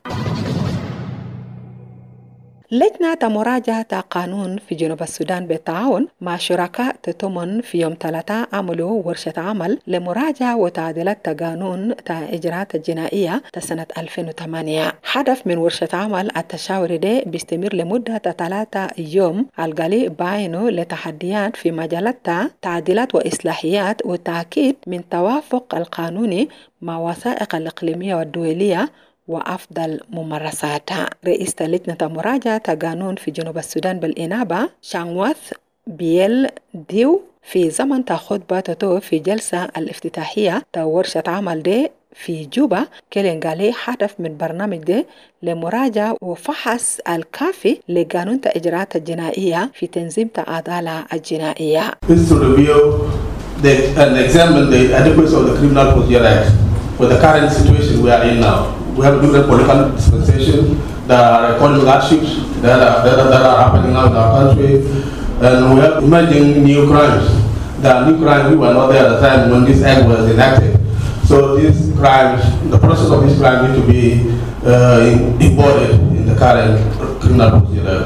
لجنة مراجعة قانون في جنوب السودان بالتعاون مع شركاء تتمن في يوم ثلاثة عملوا ورشة عمل لمراجعة وتعديلات قانون إجراءات الجنائية سنة ألفين وثمانية. هدف من ورشة عمل التشاور دي بيستمر لمدة ثلاثة يوم القلي باينو لتحديات في مجالات تعديلات وإصلاحيات وتأكيد من توافق القانوني مع وثائق الإقليمية والدولية وأفضل ممارساتها. رئيس لجنة مراجعة قانون في جنوب السودان بالإنابة شانغواث بيل ديو في زمن خطبته في جلسة الافتتاحية ورشة عمل دي في جوبا كيلينغالي هدف من برنامج دي لمراجعة وفحص الكافي لقانون الإجراءات الجنائية في تنظيم العدالة الجنائية. This to review the, and examine the adequacy of the Criminal Procedure Act for the current situation we are in now. We have different political dispensation, there are economic hardships that are, that, are, that are happening now in our country, and we have emerging new crimes. There are new crimes we were not there at the time when this act was enacted. So these crimes, the process of these crimes need to be uh, embodied in the current criminal procedure.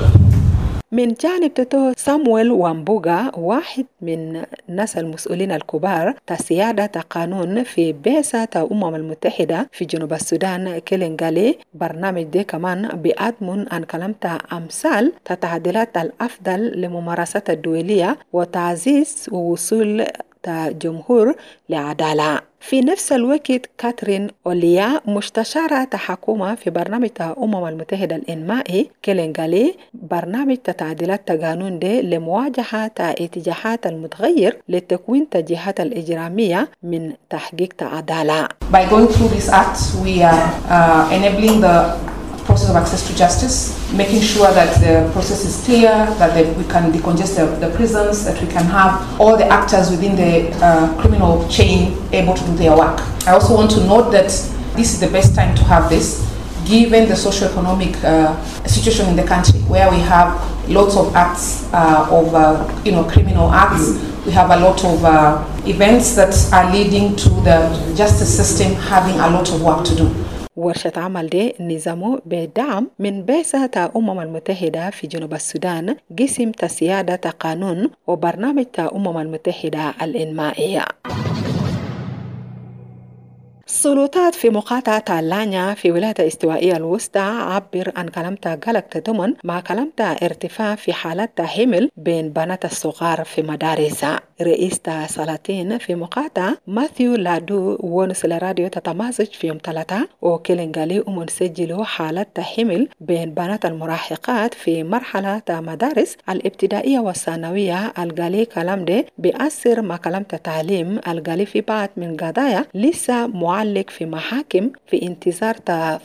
من جانب تتو سامويل وامبوغا واحد من الناس المسؤولين الكبار تسيادة قانون في بيسة الأمم المتحدة في جنوب السودان كيلينغالي برنامج دي كمان بأضمن أن كلمت أمثال تتعديلات الأفضل لممارسات الدولية وتعزيز ووصول جمهور لعدالة. في نفس الوقت كاترين أوليا مستشارة حكومة في برنامج الأمم المتحدة الإنمائي كيلينغالي برنامج تعديلات قانون دي لمواجهة اتجاهات المتغير لتكوين الجهات الإجرامية من تحقيق العدالة. By going through this act, we are uh, enabling the process of access to justice, making sure that the process is clear, that the, we can decongest the, the prisons, that we can have all the actors within the uh, criminal chain able to do their work. I also want to note that this is the best time to have this, given the socio-economic uh, situation in the country, where we have lots of acts uh, of uh, you know criminal acts. We have a lot of uh, events that are leading to the justice system having a lot of work to do. ورشة عمل دي نظامه بدعم من بعثة الأمم المتحدة في جنوب السودان قسم تسيادة قانون وبرنامج الأمم المتحدة الإنمائية. السلطات في مقاطعة لانيا في ولاية الاستوائية الوسطى عبر عن كلمة قلق تضمن مع كلمة ارتفاع في حالات حمل بين بنات الصغار في مدارس. رئيس سلاطين في مقاطعة ماثيو لادو ونس الراديو تتمازج في يوم ثلاثة وكيلينغالي ومنسجلوا حالات حمل بين بنات المراهقات في مرحلة مدارس الابتدائية والثانوية. الغالي كلام ده بيأثر مع كلمة تعليم الغالي في بعض من قضايا لسه معلم معلق في محاكم في انتظار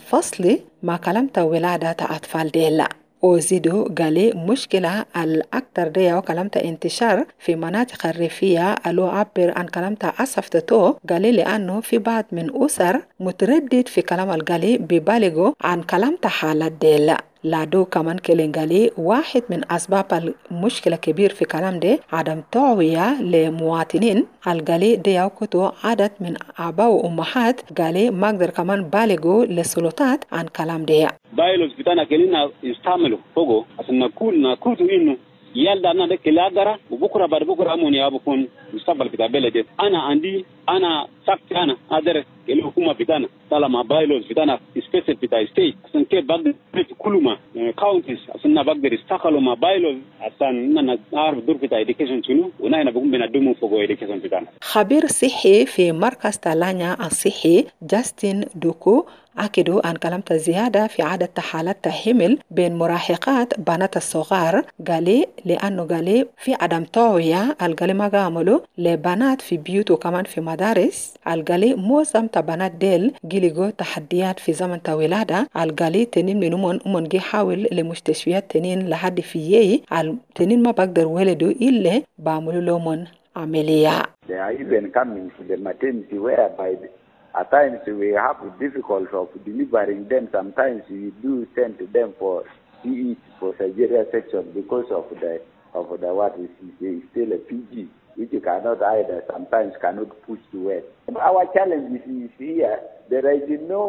فصل ما كلمت ولادة أطفال ديلا. وزيدو قالي مشكلة الأكثر دي وكلمت انتشار في مناطق الريفية ألو عبر عن كلمت أسفتو قالي لأنه في بعض من أسر متردد في كلام القالي ببالغو عن كلمت حالات ديلا. لادو كمان كلينغالي واحد من أسباب المشكلة كبير في كلام ده عدم توعية لمواطنين القالي دي أوكتو عدد من آباء وأمهات قالي ما قدر كمان بالغوا للسلطات عن كلام ده. بايلوز بتاعنا كلنا يستعملوا فوقه عشان نقول نقول إنه يلا أنا ده كلاجرا وبكرة بعد بكرة أموني أبوكون مستقبل بتاع بلدي. أنا عندي أنا سكت أنا أدرس الحكومة بتاعنا طالما بايلوز بتاعنا سبيسيف بتاع ستيت عشان كيف بقدر كل ما كاونتيز عشان بقدر استقلوا ما بايلوز عشان إننا نعرف دور بتاع إديكيشن شنو ونحن بقوم بندوم فوق إديكيشن بتاعنا. خبير صحي في مركز تالانيا الصحي جاستين دوكو أكدوا أن كلمت زيادة في عدد حالات تحمل بين مراهقات بنات الصغار قالي لأنه قالي في عدم توعية القالي ما قاملوا لبنات في بيوت وكمان في مدارس القالي معظم تبنات ديل جيليجو تحديات في زمن الولادة القالي تنين من أمون أمون جي حاول لمستشفيات تنين لحد في يي التنين ما بقدر ولدوا إلا بعملوا لهم عملية. They are even coming to the maternity whereby at times we have difficulty of delivering them. Sometimes we do send them for P E for surgery section because of the of the what is still a P G, which you cannot either sometimes cannot push to work. Our challenge is here. There is no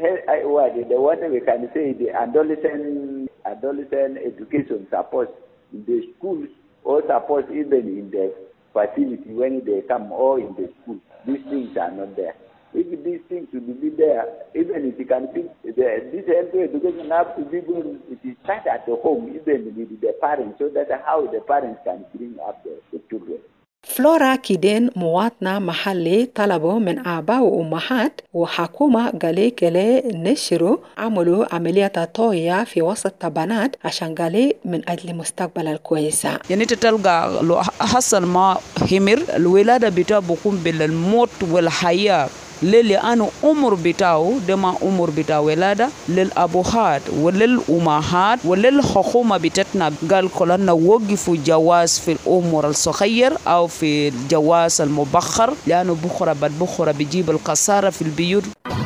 what the one we can say the adolescent adolescent education support in the schools or support even in the facility when they come or in the school. These things are not there. If these things should be there, even if you can think the, this health education have to be good, it is start at the home, even with the parents, so that how the parents can bring up the, the children. فلورا كيدين مواطنة محلي طلبوا من آباء وأمهات وحكومة قالي كلي نشروا عملوا عملية توعية في وسط بنات عشان قالي من أجل مستقبل الكويسة. يعني تلقى لو حصل ما همر الولادة بتاعه بكون بالموت والحياة للي أنا أمر بتاعه دما أمر بتاع ولادة للأبوهات وللأمهات وللحكومة بتاعتنا قال كلنا وقفوا جواز في الأمور الصغير أو في الجواز المبخر لأنه بخرة بعد بخرة بيجيب القصارة في البيوت.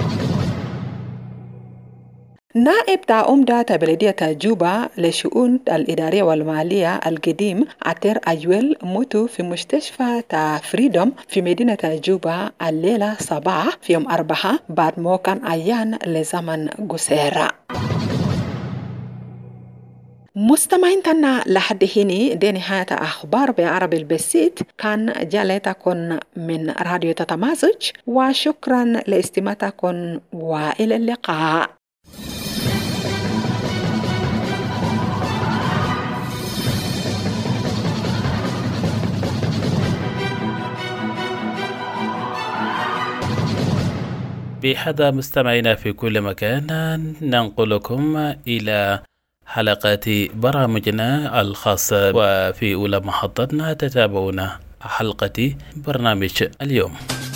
نائب تاع أمدة بلدية جوبا لشؤون الإدارية والمالية القديم عتير أيويل موتوا في مستشفى تاع فريدوم في مدينة جوبا الليلة صباح في يوم أربعة بعد ما كان عيان لزمن قصير. مستمعين تنا لحد هنا دي نهاية أخبار بعربي البسيط كان جالتكم من راديو تتمازج وشكرا لاستماعتكم وإلى اللقاء. بهذا مستمعينا في كل مكان ننقلكم إلى حلقات برامجنا الخاصة وفي أولى محطتنا تتابعون حلقة برنامج اليوم.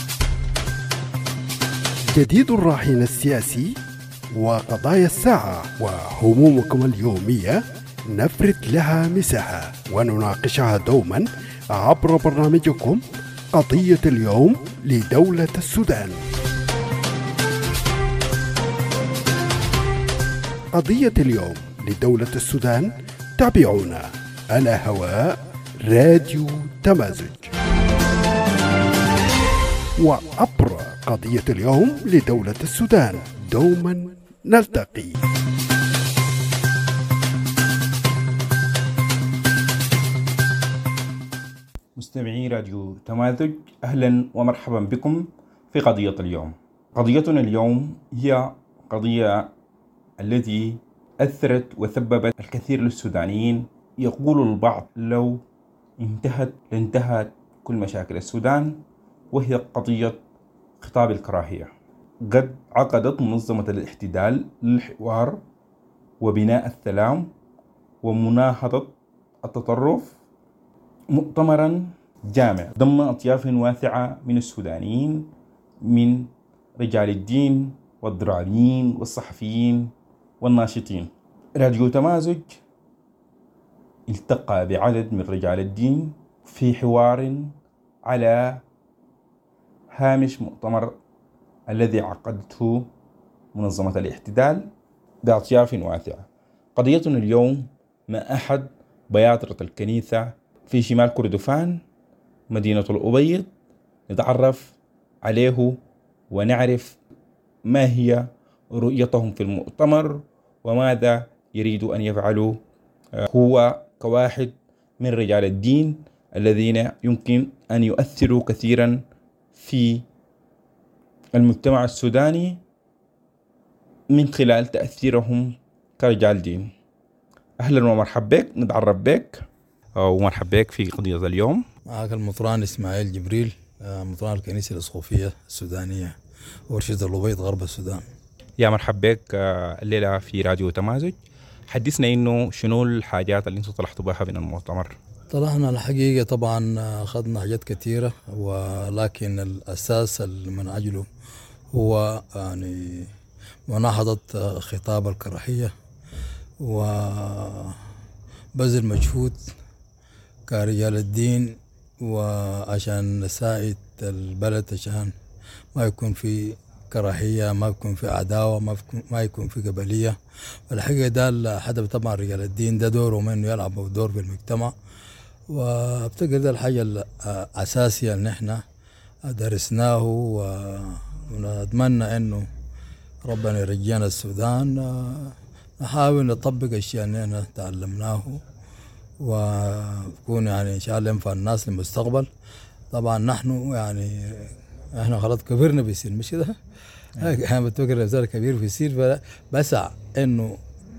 جديد الراهن السياسي وقضايا الساعة وهمومكم اليومية نفرد لها مساحة ونناقشها دوما عبر برنامجكم قضية اليوم لدولة السودان. قضية اليوم لدولة السودان تابعونا على هواء راديو تمازج وعبر قضية اليوم لدولة السودان دوما نلتقي. مستمعي راديو تمازج، أهلا ومرحبا بكم في قضية اليوم. قضيتنا اليوم هي قضية التي أثرت وسببت الكثير للسودانيين. يقول البعض لو انتهت لانتهت كل مشاكل السودان، وهي قضية خطاب الكراهية. قد عقدت منظمة الاحتلال للحوار وبناء السلام ومناهضة التطرف مؤتمرا جامع ضم أطياف واسعة من السودانيين من رجال الدين والدراميين والصحفيين والناشطين. راديو تمازج التقى بعدد من رجال الدين في حوار على هامش مؤتمر الذي عقدته منظمة الاعتدال بأطياف واسعة. قضيتنا اليوم مع أحد بياطرة الكنيسة في شمال كردفان مدينة الأبيض، نتعرف عليه ونعرف ما هي رؤيتهم في المؤتمر وماذا يريد أن يفعلوا هو كواحد من رجال الدين الذين يمكن أن يؤثروا كثيرا في المجتمع السوداني من خلال تأثيرهم كرجال دين. أهلا ومرحبا بك، نتعرف بك ومرحبا بك في قضية اليوم. معك المطران إسماعيل جبريل، مطران الكنيسة الأسقفية السودانية ورشة الأبيض غرب السودان. يا مرحبا بك الليلة في راديو تمازج. حدثنا إنه شنو الحاجات اللي انتم طلعتوا بها من المؤتمر؟ طلعنا الحقيقة طبعا أخذنا حاجات كثيرة، ولكن الأساس من أجله هو يعني مناهضة خطاب الكراهية وبذل مجهود كرجال الدين وعشان نساعد البلد عشان ما يكون في كراهية، ما يكون في عداوة، ما يكون ما يكون في قبلية. والحقيقة ده الهدف طبعا رجال الدين، ده دورهم انه يلعبوا دور في المجتمع، وابتقر ده الحاجة الأساسية اللي احنا درسناه، ونتمنى انه ربنا يرجعنا السودان نحاول نطبق الشيء اللي احنا تعلمناه ويكون يعني ان شاء الله ينفع الناس للمستقبل. طبعا نحن يعني احنا خلاص كبرنا في السن، مش كده؟ انا بتفكر نفسي كبير في السن، فبسع انه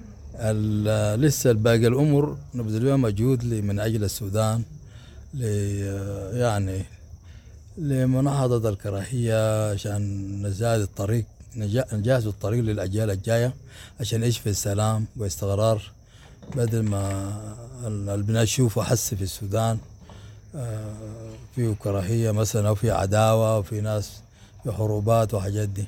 لسه الباقي الامور نبذل بها مجهود من اجل السودان، ل يعني لمناهضة الكراهية عشان نزاد الطريق نجهز الطريق للاجيال الجايه عشان نعيش في السلام واستقرار، بدل ما البناء نشوفه حس في السودان فيه كراهية مثلا أو في عداوة أو في ناس في حروبات وحاجات دي.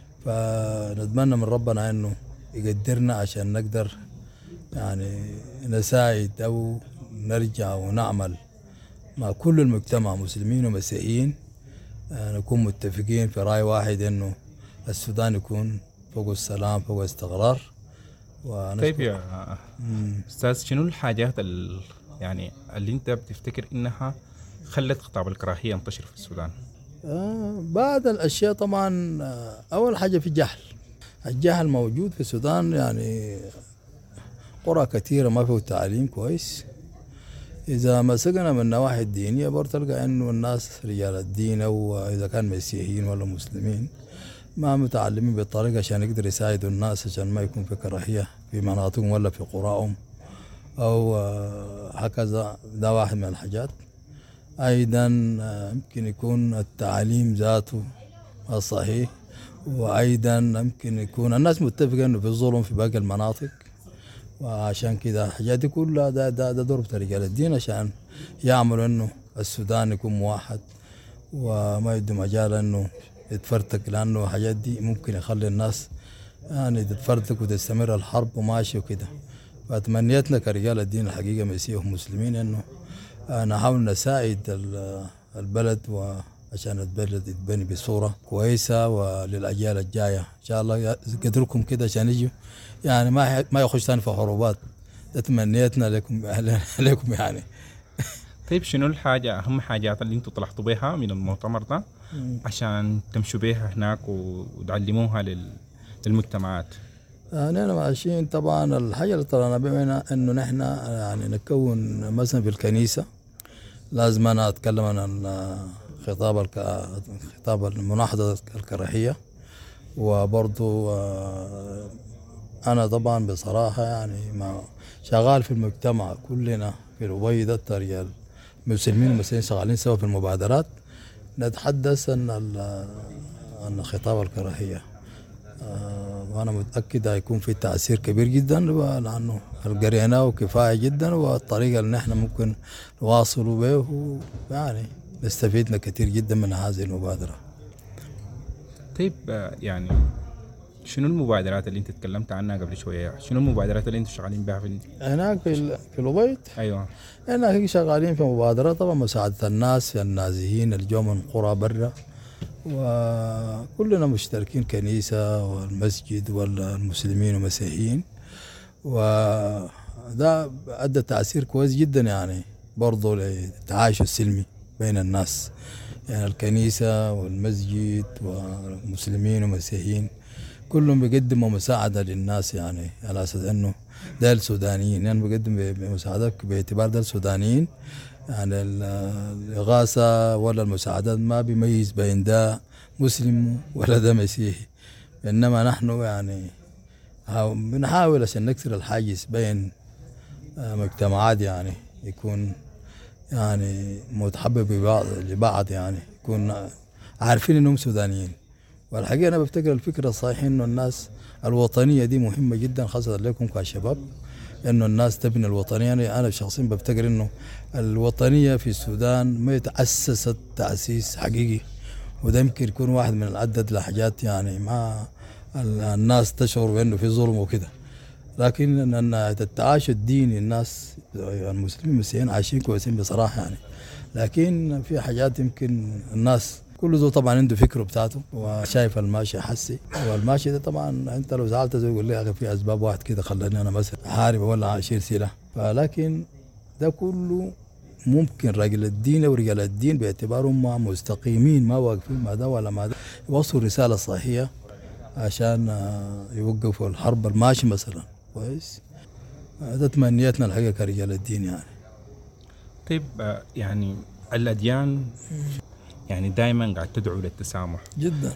فنتمنى من ربنا إنه يقدرنا عشان نقدر يعني نساعد أو نرجع ونعمل مع كل المجتمع مسلمين ومسيحيين، نكون متفقين في رأي واحد إنه السودان يكون فوق السلام فوق الاستقرار. طيب يا أستاذ، شنو الحاجات اللي يعني اللي انت بتفتكر انها خلت خطاب الكراهية ينتشر في السودان؟ آه بعض الاشياء طبعا، آه اول حاجة في جهل. الجهل موجود في السودان، يعني قرى كثيرة ما فيه تعليم كويس. اذا مسكنا من النواحي الدينية برضه تلقى انه الناس رجال الدين او اذا كان مسيحيين ولا مسلمين ما متعلمين بالطريقة عشان يقدر يساعدوا الناس عشان ما يكون في كراهية في مناطقهم ولا في قراهم أو هكذا. ده واحد من الحاجات. أيضا يمكن يكون التعليم ذاته الصحيح، وأيضا يمكن يكون الناس متفقة إنه في ظلم في باقي المناطق، وعشان كده الحاجات دي كلها ده ده ده دور رجال الدين عشان يعملوا إنه السودان يكون موحد وما يدوا مجال إنه يتفرتك، لأنه الحاجات دي ممكن يخلي الناس يعني تتفرتك وتستمر الحرب وماشي وكده. فأتمنيتنا كرجال الدين الحقيقة مسيح ومسلمين إنه نحاول نساعد البلد وعشان البلد يتبني بصورة كويسة وللأجيال الجاية إن شاء الله. قدركم كده عشان يجوا يعني ما ما يخش ثاني في حروبات. تمنيتنا لكم لكم يعني. طيب شنو الحاجة أهم حاجات اللي أنتم طلعتوا بها من المؤتمر ده عشان تمشوا بها هناك وتعلموها للمجتمعات؟ نحن ماشيين طبعا. الحاجة اللي طلعنا بها إنه نحن يعني نكون مثلا في الكنيسة لازم أنا أتكلم عن خطاب الك... خطاب المناهضة الكراهية، وبرضو أنا طبعا بصراحة يعني ما شغال في المجتمع كلنا في الأبيض رجال مسلمين ومسيحيين شغالين سوا في المبادرات نتحدث عن عن خطاب الكراهية، وأنا متأكد هيكون في تأثير كبير جدا لأنه قريناه كفاية جدا، والطريقة اللي نحن ممكن نواصلوا به يعني نستفيدنا كثير جدا من هذه المبادرة. طيب يعني شنو المبادرات اللي انت تكلمت عنها قبل شويه؟ شنو المبادرات اللي انتم شغالين بها في هناك في في الأبيض؟ ايوه هناك شغالين في مبادرات طبعا مساعدة الناس النازحين اللي جو من قرى برا، وكلنا مشتركين، كنيسة والمسجد والمسلمين والمسيحيين، وده أدى تأثير كويس جدا يعني برضو للتعايش السلمي بين الناس، يعني الكنيسة والمسجد والمسلمين والمسيحيين كلهم بيقدموا مساعدة للناس، يعني على أساس أنه ده السودانيين، يعني بيقدم بمساعدة باعتبار ده السودانيين، يعني الإغاثة ولا المساعدات ما بيميز بين ده مسلم ولا ده مسيحي، إنما نحن يعني بنحاول عشان نكسر الحاجز بين مجتمعات، يعني يكون يعني متحبب ببعض لبعض، يعني يكون عارفين انهم سودانيين. والحقيقه انا بفتكر الفكره الصحيح انه الناس الوطنيه دي مهمه جدا، خاصه لكم كشباب، انه الناس تبني الوطنيه. يعني انا شخصيا بفتكر انه الوطنيه في السودان ما تاسست تاسيس حقيقي، وده يمكن يكون واحد من العدد لحاجات يعني ما الناس تشعر بانه في ظلم وكده، لكن ان التعايش الديني الناس المسلمين المسيحيين عايشين كويسين بصراحه يعني، لكن في حاجات يمكن الناس كل ذو طبعا عنده فكره بتاعته وشايف الماشي حسي، والماشي ده طبعا انت لو زعلت زي يقول لي يا اخي في اسباب واحد كده خلاني انا مثلا حارب ولا اشيل سلاح، فلكن ده كله ممكن راجل الدين ورجال الدين باعتبارهم مستقيمين ما واقفين مع ده ولا مع ده يوصلوا رساله صحيحه عشان يوقفوا الحرب الماشي مثلا كويس. ده تمنياتنا الحقيقه كرجال الدين يعني. طيب يعني الاديان يعني دائما قاعد تدعو للتسامح جدا،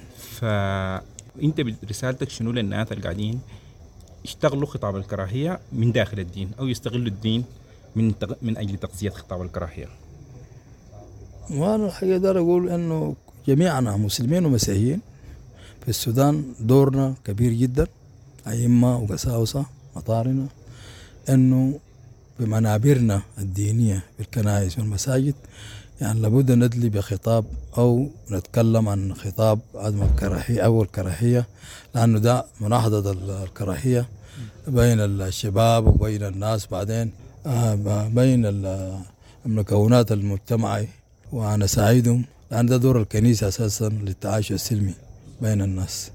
فانت رسالتك شنو للناس اللي قاعدين يشتغلوا خطاب الكراهيه من داخل الدين او يستغلوا الدين من تغ... من اجل تغذيه خطاب الكراهيه؟ وانا الحقيقه دار اقول انه جميعنا مسلمين ومسيحيين في السودان دورنا كبير جدا، ائمه وقساوسه مطارنا، انه بمنابرنا الدينيه في الكنائس والمساجد يعني لابد ندلي بخطاب او نتكلم عن خطاب عدم الكراهيه او الكراهيه، لانه ده مناهضه الكراهيه بين الشباب وبين الناس، بعدين بين المكونات المجتمعي، وانا ساعدهم لان ده دور الكنيسه اساسا للتعايش السلمي بين الناس.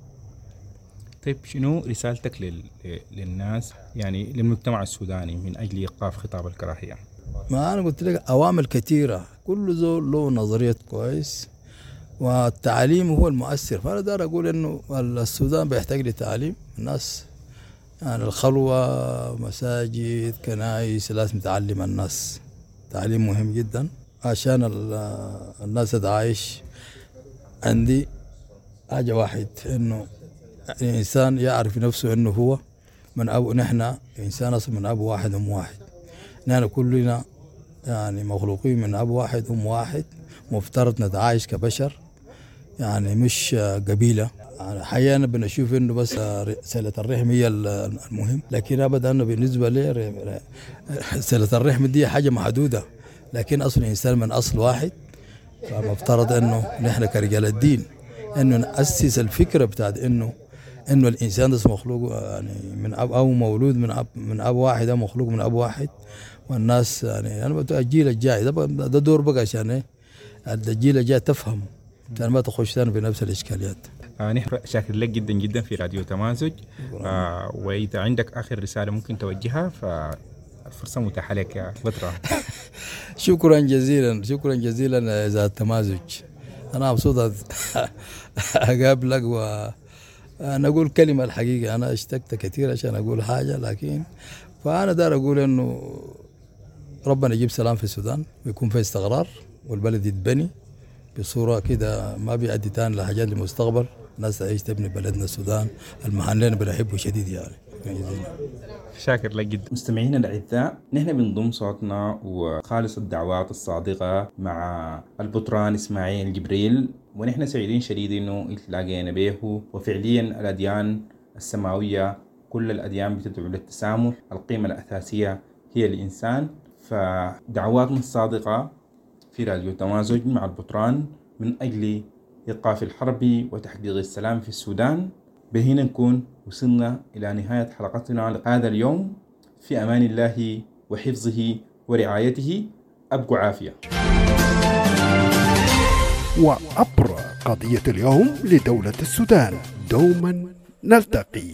طيب شنو رسالتك لل... للناس يعني للمجتمع السوداني من اجل ايقاف خطاب الكراهيه؟ ما انا قلت لك عوامل كثيره، كل زول له نظريه كويس، والتعليم هو المؤثر، فانا دار اقول انه السودان بيحتاج لتعليم الناس، يعني الخلوه مساجد كنائس لازم تعلم الناس، تعليم مهم جدا عشان الناس تتعايش. عندي حاجه واحد انه الانسان يعرف نفسه انه هو من ابو، نحن انسان اصلا من ابو واحد ام واحد، نحن كلنا يعني مخلوقين من اب واحد ام واحد، مفترض نتعايش كبشر يعني مش قبيله. يعني احيانا بنشوف انه بس صله الرحم هي المهم، لكن ابدا انه بالنسبه لي صله الرحم دي حاجه محدوده، لكن اصل الانسان من اصل واحد، فمفترض انه نحن كرجال الدين انه ناسس الفكره بتاعت انه انه الانسان ده مخلوق يعني من اب او مولود من اب من اب واحد او مخلوق من اب واحد، والناس يعني انا الجيل الجاي ده, ده دور بقى عشان ايه الجيل الجاي تفهم عشان ما تخش ثاني في نفس الاشكاليات. آه نحن شاكر لك جدا جدا في راديو تمازج، آه واذا عندك اخر رساله ممكن توجهها فالفرصه متاحه لك يا بطرة. شكرا جزيلا شكرا جزيلا اذا التمازج، انا مبسوط اقابلك و أنا أقول كلمة الحقيقة، أنا اشتقت كثير عشان أقول حاجة، لكن فأنا دار أقول إنه ربنا يجيب سلام في السودان ويكون في استقرار والبلد يتبني بصورة كده ما بيأدي تاني لحاجات للمستقبل، الناس تعيش تبني بلدنا السودان المحلين بنحبه شديد يعني. شاكر لك جدا. مستمعينا الاعزاء، نحن بنضم صوتنا وخالص الدعوات الصادقه مع البطران اسماعيل جبريل، ونحن سعيدين شديد انه تلاقينا به. وفعليا الاديان السماويه كل الاديان بتدعو للتسامح، القيمه الاساسيه هي الانسان. فدعواتنا الصادقه في راديو تمازج مع البطران من اجل إيقاف الحرب وتحقيق السلام في السودان. بهنا نكون وصلنا إلى نهاية حلقتنا هذا اليوم. في أمان الله وحفظه ورعايته. أبقوا عافية. وأبرى قضية اليوم لدولة السودان. دوما نلتقي.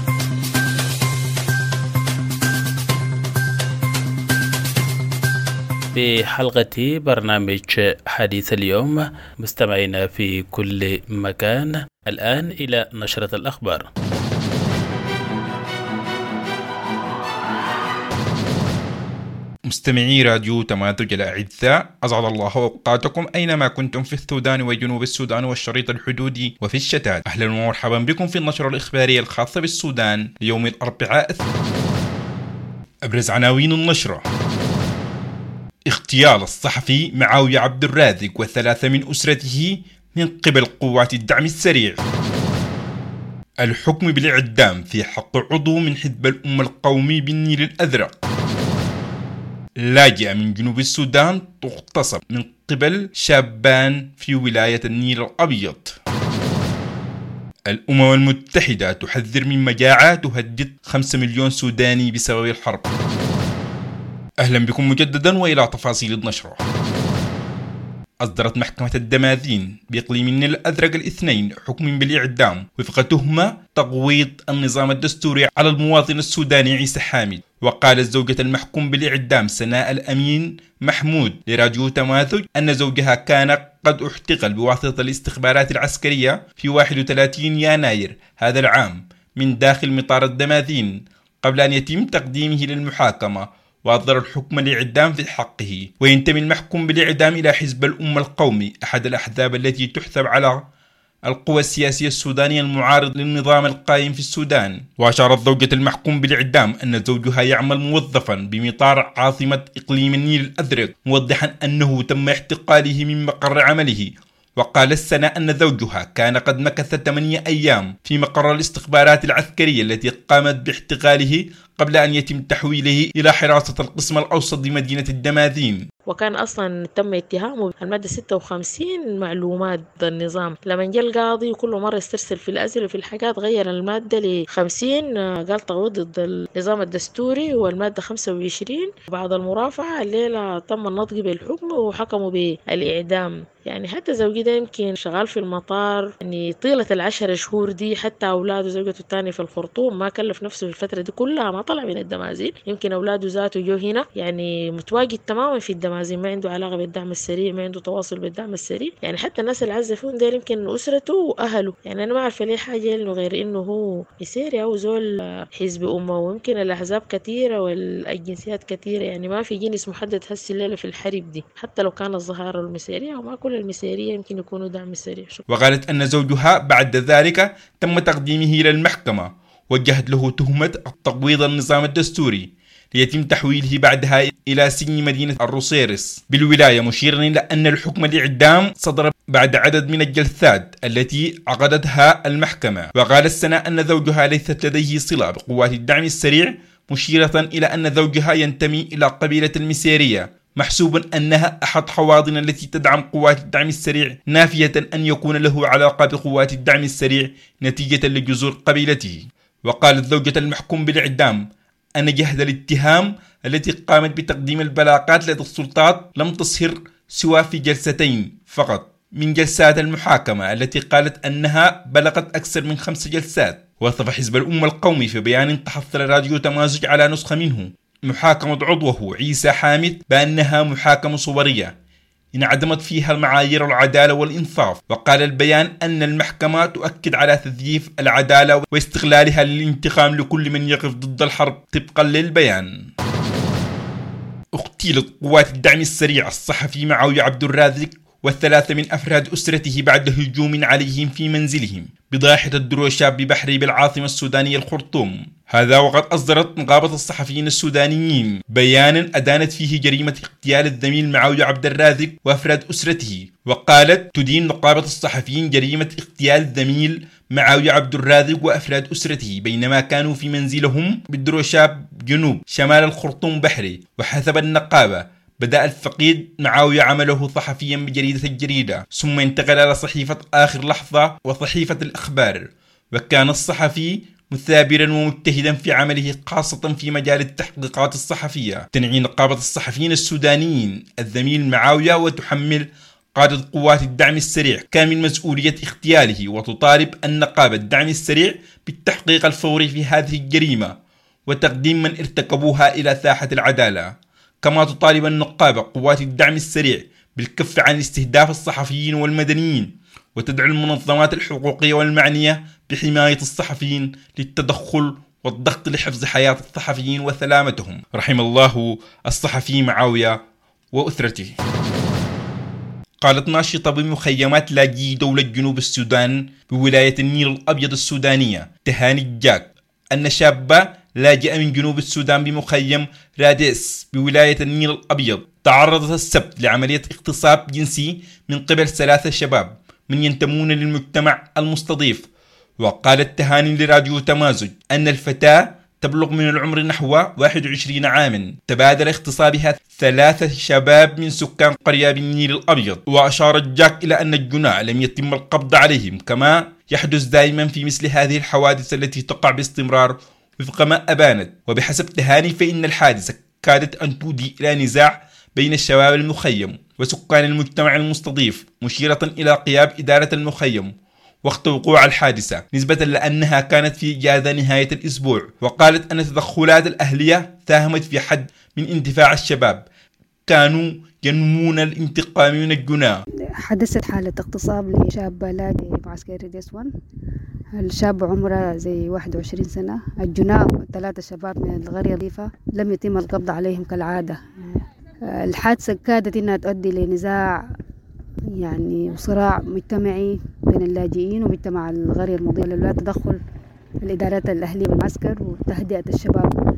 في حلقة برنامج حديث اليوم مستمعينا في كل مكان، الآن إلى نشرة الأخبار. مستمعي راديو تمازج الأعزاء، أسعد الله أوقاتكم أينما كنتم في السودان وجنوب السودان والشريط الحدودي وفي الشتات. أهلا ومرحبا بكم في النشرة الإخبارية الخاصة بالسودان ليوم الأربعاء. أبرز عناوين النشرة: اغتيال الصحفي معاوية عبد الرازق وثلاثة من أسرته من قبل قوات الدعم السريع. الحكم بالإعدام في حق عضو من حزب الأمة القومي بالنيل الأزرق. لاجئة من جنوب السودان تغتصب من قبل شابان في ولاية النيل الأبيض. الأمم المتحدة تحذر من مجاعة تهدد خمسة مليون سوداني بسبب الحرب. أهلا بكم مجددا وإلى تفاصيل النشرة. أصدرت محكمة الدماذين بإقليم النيل الأزرق الاثنين حكم بالإعدام وفق تهمة تقويض النظام الدستوري على المواطن السوداني عيسى حامد. وقالت زوجة المحكوم بالإعدام سناء الأمين محمود لراديو تمازج أن زوجها كان قد احتقل بواسطة الاستخبارات العسكرية في واحد وثلاثين يناير هذا العام من داخل مطار الدماذين قبل أن يتم تقديمه للمحاكمة، وأصدر الحكم الإعدام في حقه. وينتمي المحكوم بالإعدام إلى حزب الأمة القومي، أحد الأحزاب التي تحسب على القوى السياسية السودانية المعارض للنظام القائم في السودان. وأشارت زوجة المحكوم بالإعدام أن زوجها يعمل موظفا بمطار عاصمة إقليم النيل الأزرق، موضحا أنه تم احتقاله من مقر عمله. وقال السنة أن زوجها كان قد مكث ثمانية أيام في مقر الاستخبارات العسكرية التي قامت باحتقاله قبل أن يتم تحويله إلى حراسة القسم الأوسط بمدينة الدماذين. وكان أصلا تم اتهامه المادة ستة وخمسين معلومات ضد النظام. لما جاء القاضي كل مرة يسترسل في الأسئلة وفي الحاجات غير المادة لخمسين، قال تغويض ضد النظام الدستوري، والمادة خمسة وعشرين بعد المرافعة الليلة تم النطق بالحكم وحكموا بالإعدام. يعني حتى زوجي ده يمكن شغال في المطار، يعني طيلة العشر شهور دي حتى أولاده زوجته الثانية في الخرطوم ما كلف نفسه في الفترة دي كلها، ما طلع من الدمازين. يمكن أولاده ذاته جو هنا يعني متواجد تماما في الدمازين، ما عنده علاقة بالدعم السريع، ما عنده تواصل بالدعم السريع. يعني حتى الناس اللي عزفون ده يمكن أسرته وأهله. يعني أنا ما أعرف ليه حاجة إنه غير إنه هو مسيري أو زول حزب أمة. ويمكن الأحزاب كثيرة والجنسيات كثيرة، يعني ما في جنس محدد هسي الليلة في الحرب دي، حتى لو كان الظاهرة المسيرية وما كل المسيرية يمكن يكونوا دعم السريع. وقالت أن زوجها بعد ذلك تم تقديمه إلى المحكمة، وجهت له تهمة التقويض النظام الدستوري ليتم تحويله بعدها إلى سجن مدينة الروسيرس بالولاية، مشيرا إلى أن الحكم الإعدام صدر بعد عدد من الجلسات التي عقدتها المحكمة. وقال السنة أن زوجها ليست لديه صلة بقوات الدعم السريع، مشيرة إلى أن زوجها ينتمي إلى قبيلة المسيرية، محسوبا أنها أحد حواضن التي تدعم قوات الدعم السريع، نافية أن يكون له علاقة بقوات الدعم السريع نتيجة لجذور قبيلته. وقالت زوجة المحكوم بالإعدام أن جهد الاتهام التي قامت بتقديم البلاغات لدى السلطات لم تصهر سوى في جلستين فقط من جلسات المحاكمة التي قالت أنها بلغت أكثر من خمس جلسات. وصف حزب الأمة القومي في بيان تحصل راديو تمازج على نسخة منه محاكمة عضوه عيسى حامد بأنها محاكمة صورية انعدمت فيها المعايير العدالة والإنصاف. وقال البيان أن المحكمة تؤكد على تزييف العدالة واستغلالها للانتقام لكل من يقف ضد الحرب. طبقا للبيان، اغتيلت قوات الدعم السريع الصحفي معاوية عبد الرازق والثلاثة من أفراد أسرته بعد هجوم عليهم في منزلهم بضاحية الدروشاب ببحري بالعاصمة السودانية الخرطوم. هذا وقد أصدرت نقابة الصحفيين السودانيين بيانا أدانت فيه جريمة اغتيال الزميل معاوية عبد الرازق وأفراد أسرته. وقالت تدين نقابة الصحفيين جريمة اغتيال الزميل معاوية عبد الرازق وأفراد أسرته بينما كانوا في منزلهم بالدروشاب جنوب شمال الخرطوم بحري. وحسب النقابة بدأ الفقيد معاوية عمله صحفيا بجريدة الجريدة، ثم انتقل إلى صحيفة آخر لحظة وصحيفة الأخبار، وكان الصحفي مثابرا ومجتهدا في عمله خاصة في مجال التحقيقات الصحفية. تنعي نقابة الصحفيين السودانيين الزميل معاوية وتحمل قادة قوات الدعم السريع كامل مسؤولية اغتياله، وتطالب النقابة الدعم السريع بالتحقيق الفوري في هذه الجريمة وتقديم من ارتكبوها إلى ساحة العدالة. كما تطالب النقابة قوات الدعم السريع بالكف عن استهداف الصحفيين والمدنيين، وتدعو المنظمات الحقوقية والمعنية بحماية الصحفيين للتدخل والضغط لحفظ حياة الصحفيين وسلامتهم. رحم الله الصحفي معاوية وأسرته. قالت ناشطة بمخيمات لاجئي دولة جنوب السودان بولاية النيل الأبيض السودانية تهاني الجاك أن شابة لاجئة من جنوب السودان بمخيم راديس بولاية النيل الأبيض تعرضت السبت لعملية اغتصاب جنسي من قبل ثلاثة شباب من ينتمون للمجتمع المستضيف. وقالت تهاني لراديو تمازج أن الفتاة تبلغ من العمر نحو واحد وعشرين عاما تبادل اغتصابها ثلاثة شباب من سكان قرية بالنيل الأبيض. وأشارت جاك إلى أن الجناة لم يتم القبض عليهم، كما يحدث دائما في مثل هذه الحوادث التي تقع باستمرار وفق ما أبانت. وبحسب تهاني فإن الحادثة كادت أن تؤدي إلى نزاع بين الشباب المخيم وسكان المجتمع المستضيف، مشيرة إلى غياب إدارة المخيم وقت وقوع الحادثة نسبة لأنها كانت في إجازة نهاية الأسبوع. وقالت أن التدخلات الأهلية ساهمت في حد من اندفاع الشباب كانوا ينمون الانتقام من الجناة. حدثت حالة اغتصاب لشاب لاجئ معسكري راديس واحد. الشاب عمره زي واحد وعشرين سنة. الجناة ثلاثة شباب من القرية الضيفة لم يتم القبض عليهم كالعادة. الحادثة كادت أنها تؤدي لنزاع يعني وصراع مجتمعي بين اللاجئين ومجتمع القرية المضيئة لولا تدخل الإدارات الأهلية بالمعسكر وتهدئة الشباب.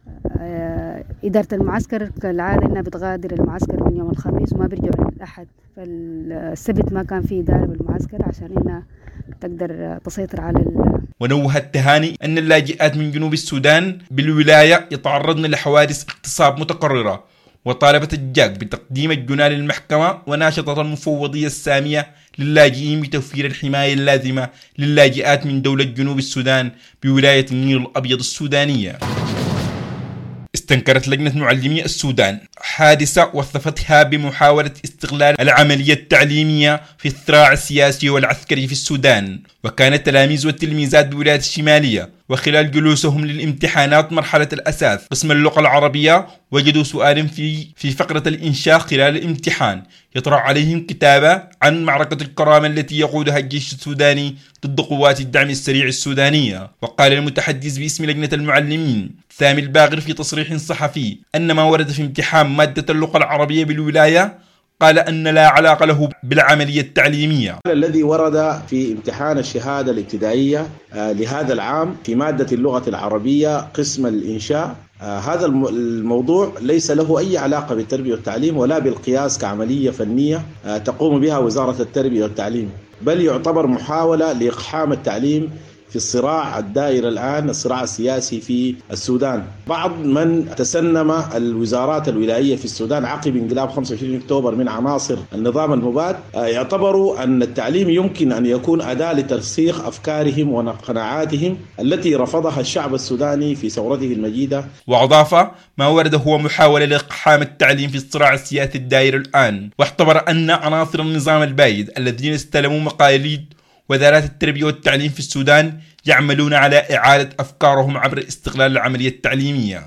إدارة المعسكر كالعادة إنها بتغادر المعسكر من يوم الخميس وما بيرجعوا الأحد، فالسبت ما كان في إدارة بالمعسكر عشان إنها تقدر تسيطر على ال... ونوهت تهاني أن اللاجئات من جنوب السودان بالولاية يتعرضن لحوادث اغتصاب متكررة، وطالبت الجاك بتقديم الجناة للمحكمة وناشطة المفوضية السامية للاجئين بتوفير الحماية اللازمة للاجئات من دولة جنوب السودان بولاية النيل الأبيض السودانية. استنكرت لجنة معلمي السودان حادثة وصفتها بمحاولة استغلال العملية التعليمية في الصراع السياسي والعسكري في السودان. وكان التلاميذ والتلميذات بولاية الشمالية وخلال جلوسهم للامتحانات مرحلة الأساس قسم اللغة العربية وجدوا سؤال في في فقرة الإنشاء خلال الامتحان يطرح عليهم كتابة عن معركة الكرامة التي يقودها الجيش السوداني ضد قوات الدعم السريع السودانية. وقال المتحدث باسم لجنة المعلمين سامي الباغر في تصريح صحفي أن ما ورد في امتحان مادة اللغة العربية بالولاية قال أن لا علاقة له بالعملية التعليمية. الذي ورد في امتحان الشهادة الابتدائية لهذا العام في مادة اللغة العربية قسم الإنشاء، هذا الموضوع ليس له أي علاقة بالتربية والتعليم ولا بالقياس كعملية فنية تقوم بها وزارة التربية والتعليم، بل يعتبر محاولة لإقحام التعليم في الصراع الدائر الآن، الصراع السياسي في السودان. بعض من تسنم الوزارات الولائية في السودان عقب انقلاب خمسة وعشرين أكتوبر من عناصر النظام المباد يعتبروا أن التعليم يمكن أن يكون أداة لترسيخ أفكارهم وقناعاتهم التي رفضها الشعب السوداني في ثورته المجيدة. وأضاف ما ورد هو محاولة لإقحام التعليم في الصراع السياسي الدائر الآن، واعتبر أن عناصر النظام البايد الذين استلموا مقاليد وزارات التربية والتعليم في السودان يعملون على إعادة أفكارهم عبر استغلال العملية التعليمية.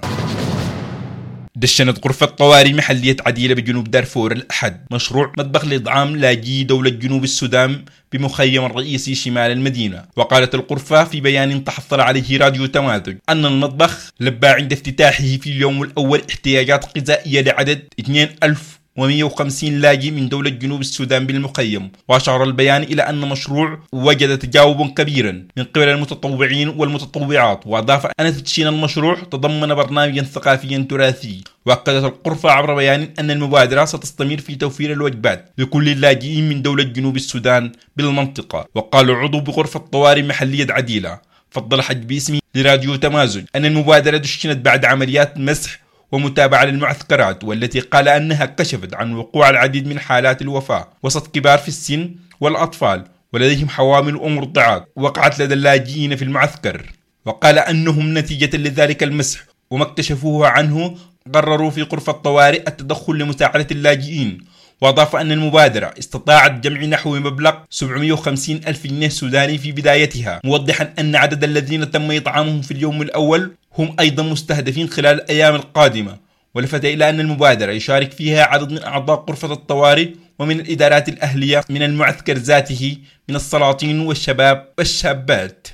دشنت غرفة طوارئ محلية عديلة بجنوب دارفور الأحد مشروع مطبخ لإطعام لاجئي دولة جنوب السودان بمخيم الرئيسي شمال المدينة. وقالت الغرفة في بيان تحصل عليه راديو تمازج أن المطبخ لبى عند افتتاحه في اليوم الأول احتياجات غذائية لعدد اثنين ألف ومئة وخمسين لاجئ من دولة جنوب السودان بالمخيم. وأشار البيان إلى أن المشروع وجد تجاوبا كبيرا من قبل المتطوعين والمتطوعات، وأضاف أن تدشين المشروع تضمن برنامجا ثقافيا تراثي. وأكدت الغرفة عبر بيان أن المبادرة ستستمر في توفير الوجبات لكل اللاجئين من دولة جنوب السودان بالمنطقة. وقال عضو بغرفة طوارئ محلية عديلة فضل حج باسمه لراديو تمازج أن المبادرة دشنت بعد عمليات مسح ومتابعة للمعسكرات، والتي قال أنها كشفت عن وقوع العديد من حالات الوفاة وسط كبار في السن والأطفال ولديهم حوامل ومرضعات وقعت لدى اللاجئين في المعسكر. وقال أنهم نتيجة لذلك المسح وما اكتشفوه عنه قرروا في غرفة الطوارئ التدخل لمساعدة اللاجئين. وأضاف أن المبادرة استطاعت جمع نحو مبلغ سبعمئة وخمسين ألف جنيه سوداني في بدايتها، موضحا أن عدد الذين تم إطعامهم في اليوم الأول هم أيضا مستهدفين خلال الأيام القادمة. ولفت إلى أن المبادرة يشارك فيها عدد من أعضاء غرفة الطوارئ ومن الإدارات الأهلية من المعسكر ذاته من السلاطين والشباب والشابات.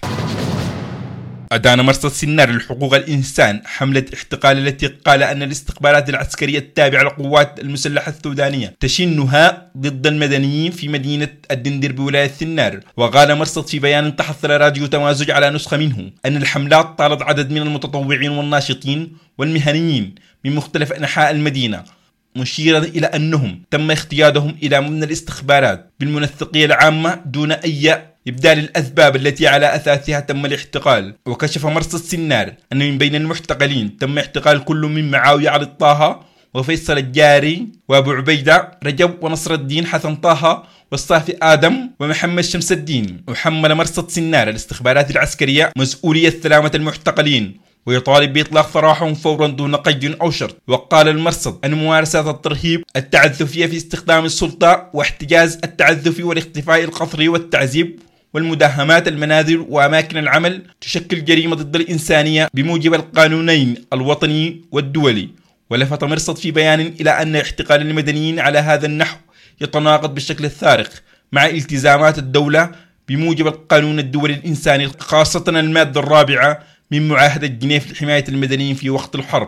أدان مرصد سنار لحقوق الإنسان حملة احتقال التي قال أن الاستخبارات العسكرية التابعة للقوات المسلحة السودانية تشنها ضد المدنيين في مدينة الدندر بولاية سنار. وقال مرصد في بيان تحصل راديو تمازج على نسخة منه أن الحملات طالت عدد من المتطوعين والناشطين والمهنيين من مختلف أنحاء المدينة، مشيرا إلى أنهم تم اختيادهم إلى مبنى الاستخبارات بالمنسقية العامة دون أي إبدال الأسباب التي على أساسها تم الاحتقال. وكشف مرصد سنار أن من بين المحتقلين تم احتقال كل من معاوية علي طه وفيصل الجاري وأبو عبيدة رجب ونصر الدين حسن طه والصافي آدم ومحمد شمس الدين. وحمل مرصد سنار الاستخبارات العسكرية مسؤولية سلامة المحتقلين ويطالب بإطلاق سراحهم فورا دون قيد أو شرط. وقال المرصد أن ممارسات الترهيب التعذفية في استخدام السلطة واحتجاز التعذف والاختفاء القسري والتعذيب والمداهمات المنازل وأماكن العمل تشكل جريمة ضد الإنسانية بموجب القانونين الوطني والدولي. ولفت مرصد في بيان إلى أن احتقال المدنيين على هذا النحو يتناقض بالشكل الصارخ مع التزامات الدولة بموجب القانون الدولي الإنساني، خاصة المادة الرابعة من معاهدة جنيف لحماية المدنيين في وقت الحرب.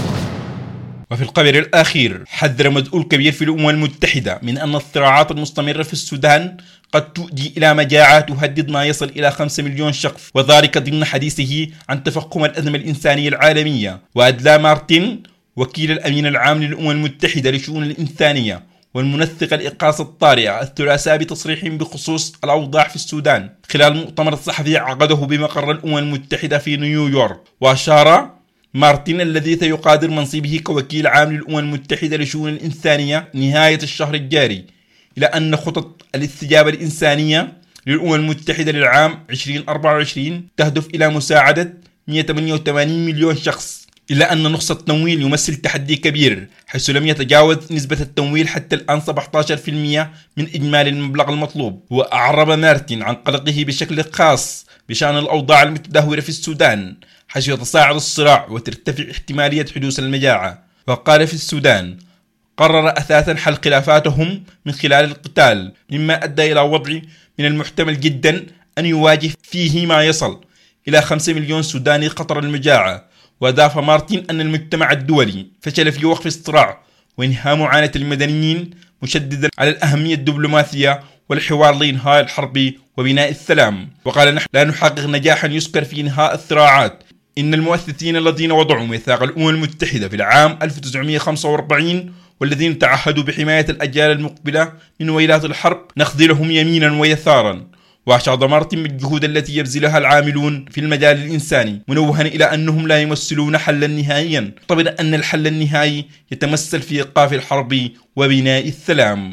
وفي الخبر الأخير حذر مسؤول كبير في الأمم المتحدة من أن الصراعات المستمرة في السودان قد تؤدي إلى مجاعة تهدد ما يصل إلى خمسة مليون شخص، وذلك ضمن حديثه عن تفاقم الأزمة الإنسانية العالمية. وأدلى مارتن وكيل الأمين العام للأمم المتحدة لشؤون الإنسانية والمنسق الإغاثة الطارئة الثلاثاء بتصريح بخصوص الأوضاع في السودان خلال مؤتمر صحفي عقده بمقر الأمم المتحدة في نيويورك. وأشار مارتن الذي سيقادر منصبه كوكيل عام للأمم المتحدة لشؤون الإنسانية نهاية الشهر الجاري إلى أن خطط الاستجابة الإنسانية للأمم المتحدة للعام ألفين وأربعة وعشرين تهدف إلى مساعدة مئة وثمانية وثمانين مليون شخص، إلا أن نقص التمويل يمثل تحدي كبير حيث لم يتجاوز نسبة التمويل حتى الآن سبعة عشر بالمئة من إجمالي المبلغ المطلوب. وأعرب مارتن عن قلقه بشكل خاص بشأن الأوضاع المتدهورة في السودان حيث يتصاعد الصراع وترتفع احتمالية حدوث المجاعة. وقال في السودان قرر أساسا حل خلافاتهم من خلال القتال، مما أدى إلى وضع من المحتمل جدا أن يواجه فيه ما يصل إلى خمسة مليون سوداني خطر المجاعة. وأضاف مارتن أن المجتمع الدولي فشل في وقف الصراع وإنهاء معاناة المدنيين، مشددا على الأهمية الدبلوماسية والحوار لإنهاء الحرب وبناء السلام. وقال نحن لا نحقق نجاحا يذكر في إنهاء الصراعات، إن المؤسسين الذين وضعوا ميثاق الأمم المتحدة في العام ألف وتسعمئة وخمسة وأربعين والذين تعهدوا بحماية الأجيال المقبلة من ويلات الحرب نخذلهم يمينا ويسارا. وأشاد مارتن بالجهود التي يبذلها العاملون في المجال الإنساني، منوها إلى أنهم لا يمثلون حلا نهائيا، طبعا أن الحل النهائي يتمثل في إيقاف الحرب وبناء السلام.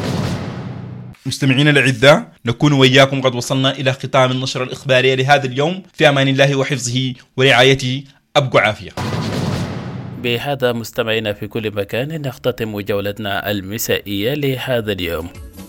مستمعين الأعزاء، نكون وإياكم قد وصلنا إلى ختام النشرة الإخبارية لهذا اليوم، في أمان الله وحفظه ورعايته، أبقوا عافية. بهذا مستمعينا في كل مكان نختتم جولتنا المسائية لهذا اليوم.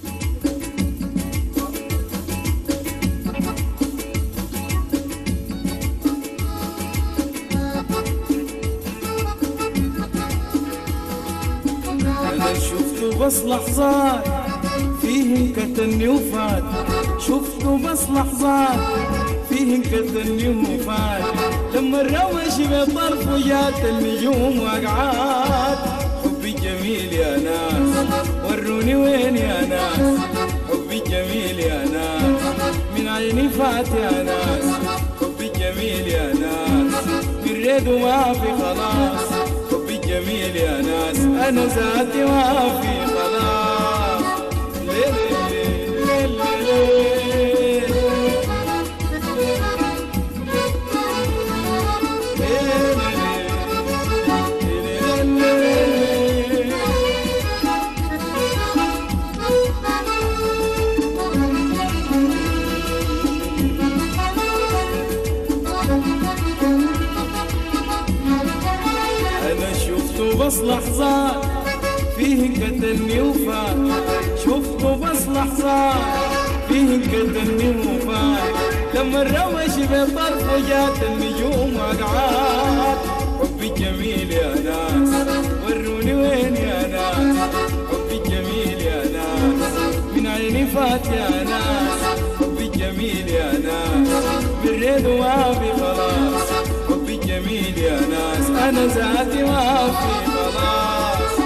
بس لحظات فيهن كتني وفات، شفته بس لحظات فيهن كتني وفات، لما الروش بطرفه جات النجوم وقعات. حبي جميل يا ناس وروني وين يا ناس، حبي جميل يا ناس من عيني فات يا ناس، حبي جميل يا ناس بالريد وما في خلاص، حبي جميل يا ناس أنا ذاتي ما في خلاص. ليل ليل ليل ليل بس لحظات فيه قتلني وفات، شفته بس لحظات فيه قتلني وفات، لما الرمش بطرفه جات النجوم وقعات. حبي جميل يا ناس وروني وين يا ناس، حبي جميل يا ناس من عيني فات يا ناس، حبي جميل يا ناس بالريد وما في خلاص، حبي جميل يا ناس أنا ذاتي ما في خلاص.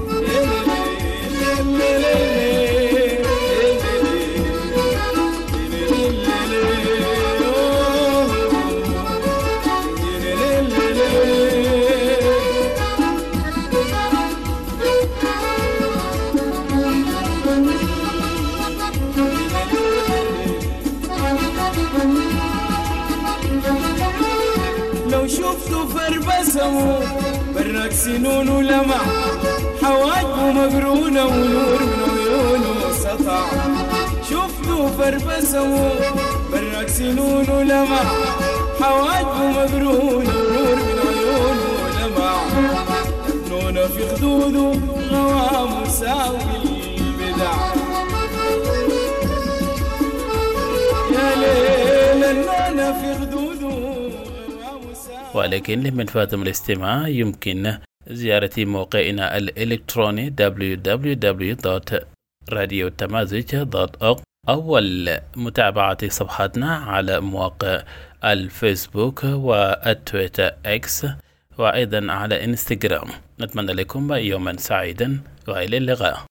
لو شفتوا فربسموا برك سنون ولمع، حواجبه مقرونة ونور من عيونه سطع. شفتوا فربسموا برك سنون ولمع، حواجبه مقرونة ونور من عيونه لمع. نونة في خدوده غوام مساوي البدع، يا ليل النونة في خدوده. ولكن لمن فاتم الاستماع يمكن زيارة موقعنا الإلكتروني دبليو دبليو دبليو دوت راديو تمازج دوت أورغ أو متابعة صفحتنا على مواقع الفيسبوك والتويتر إكس وأيضا على إنستغرام. نتمنى لكم يوما سعيدا وإلى اللقاء.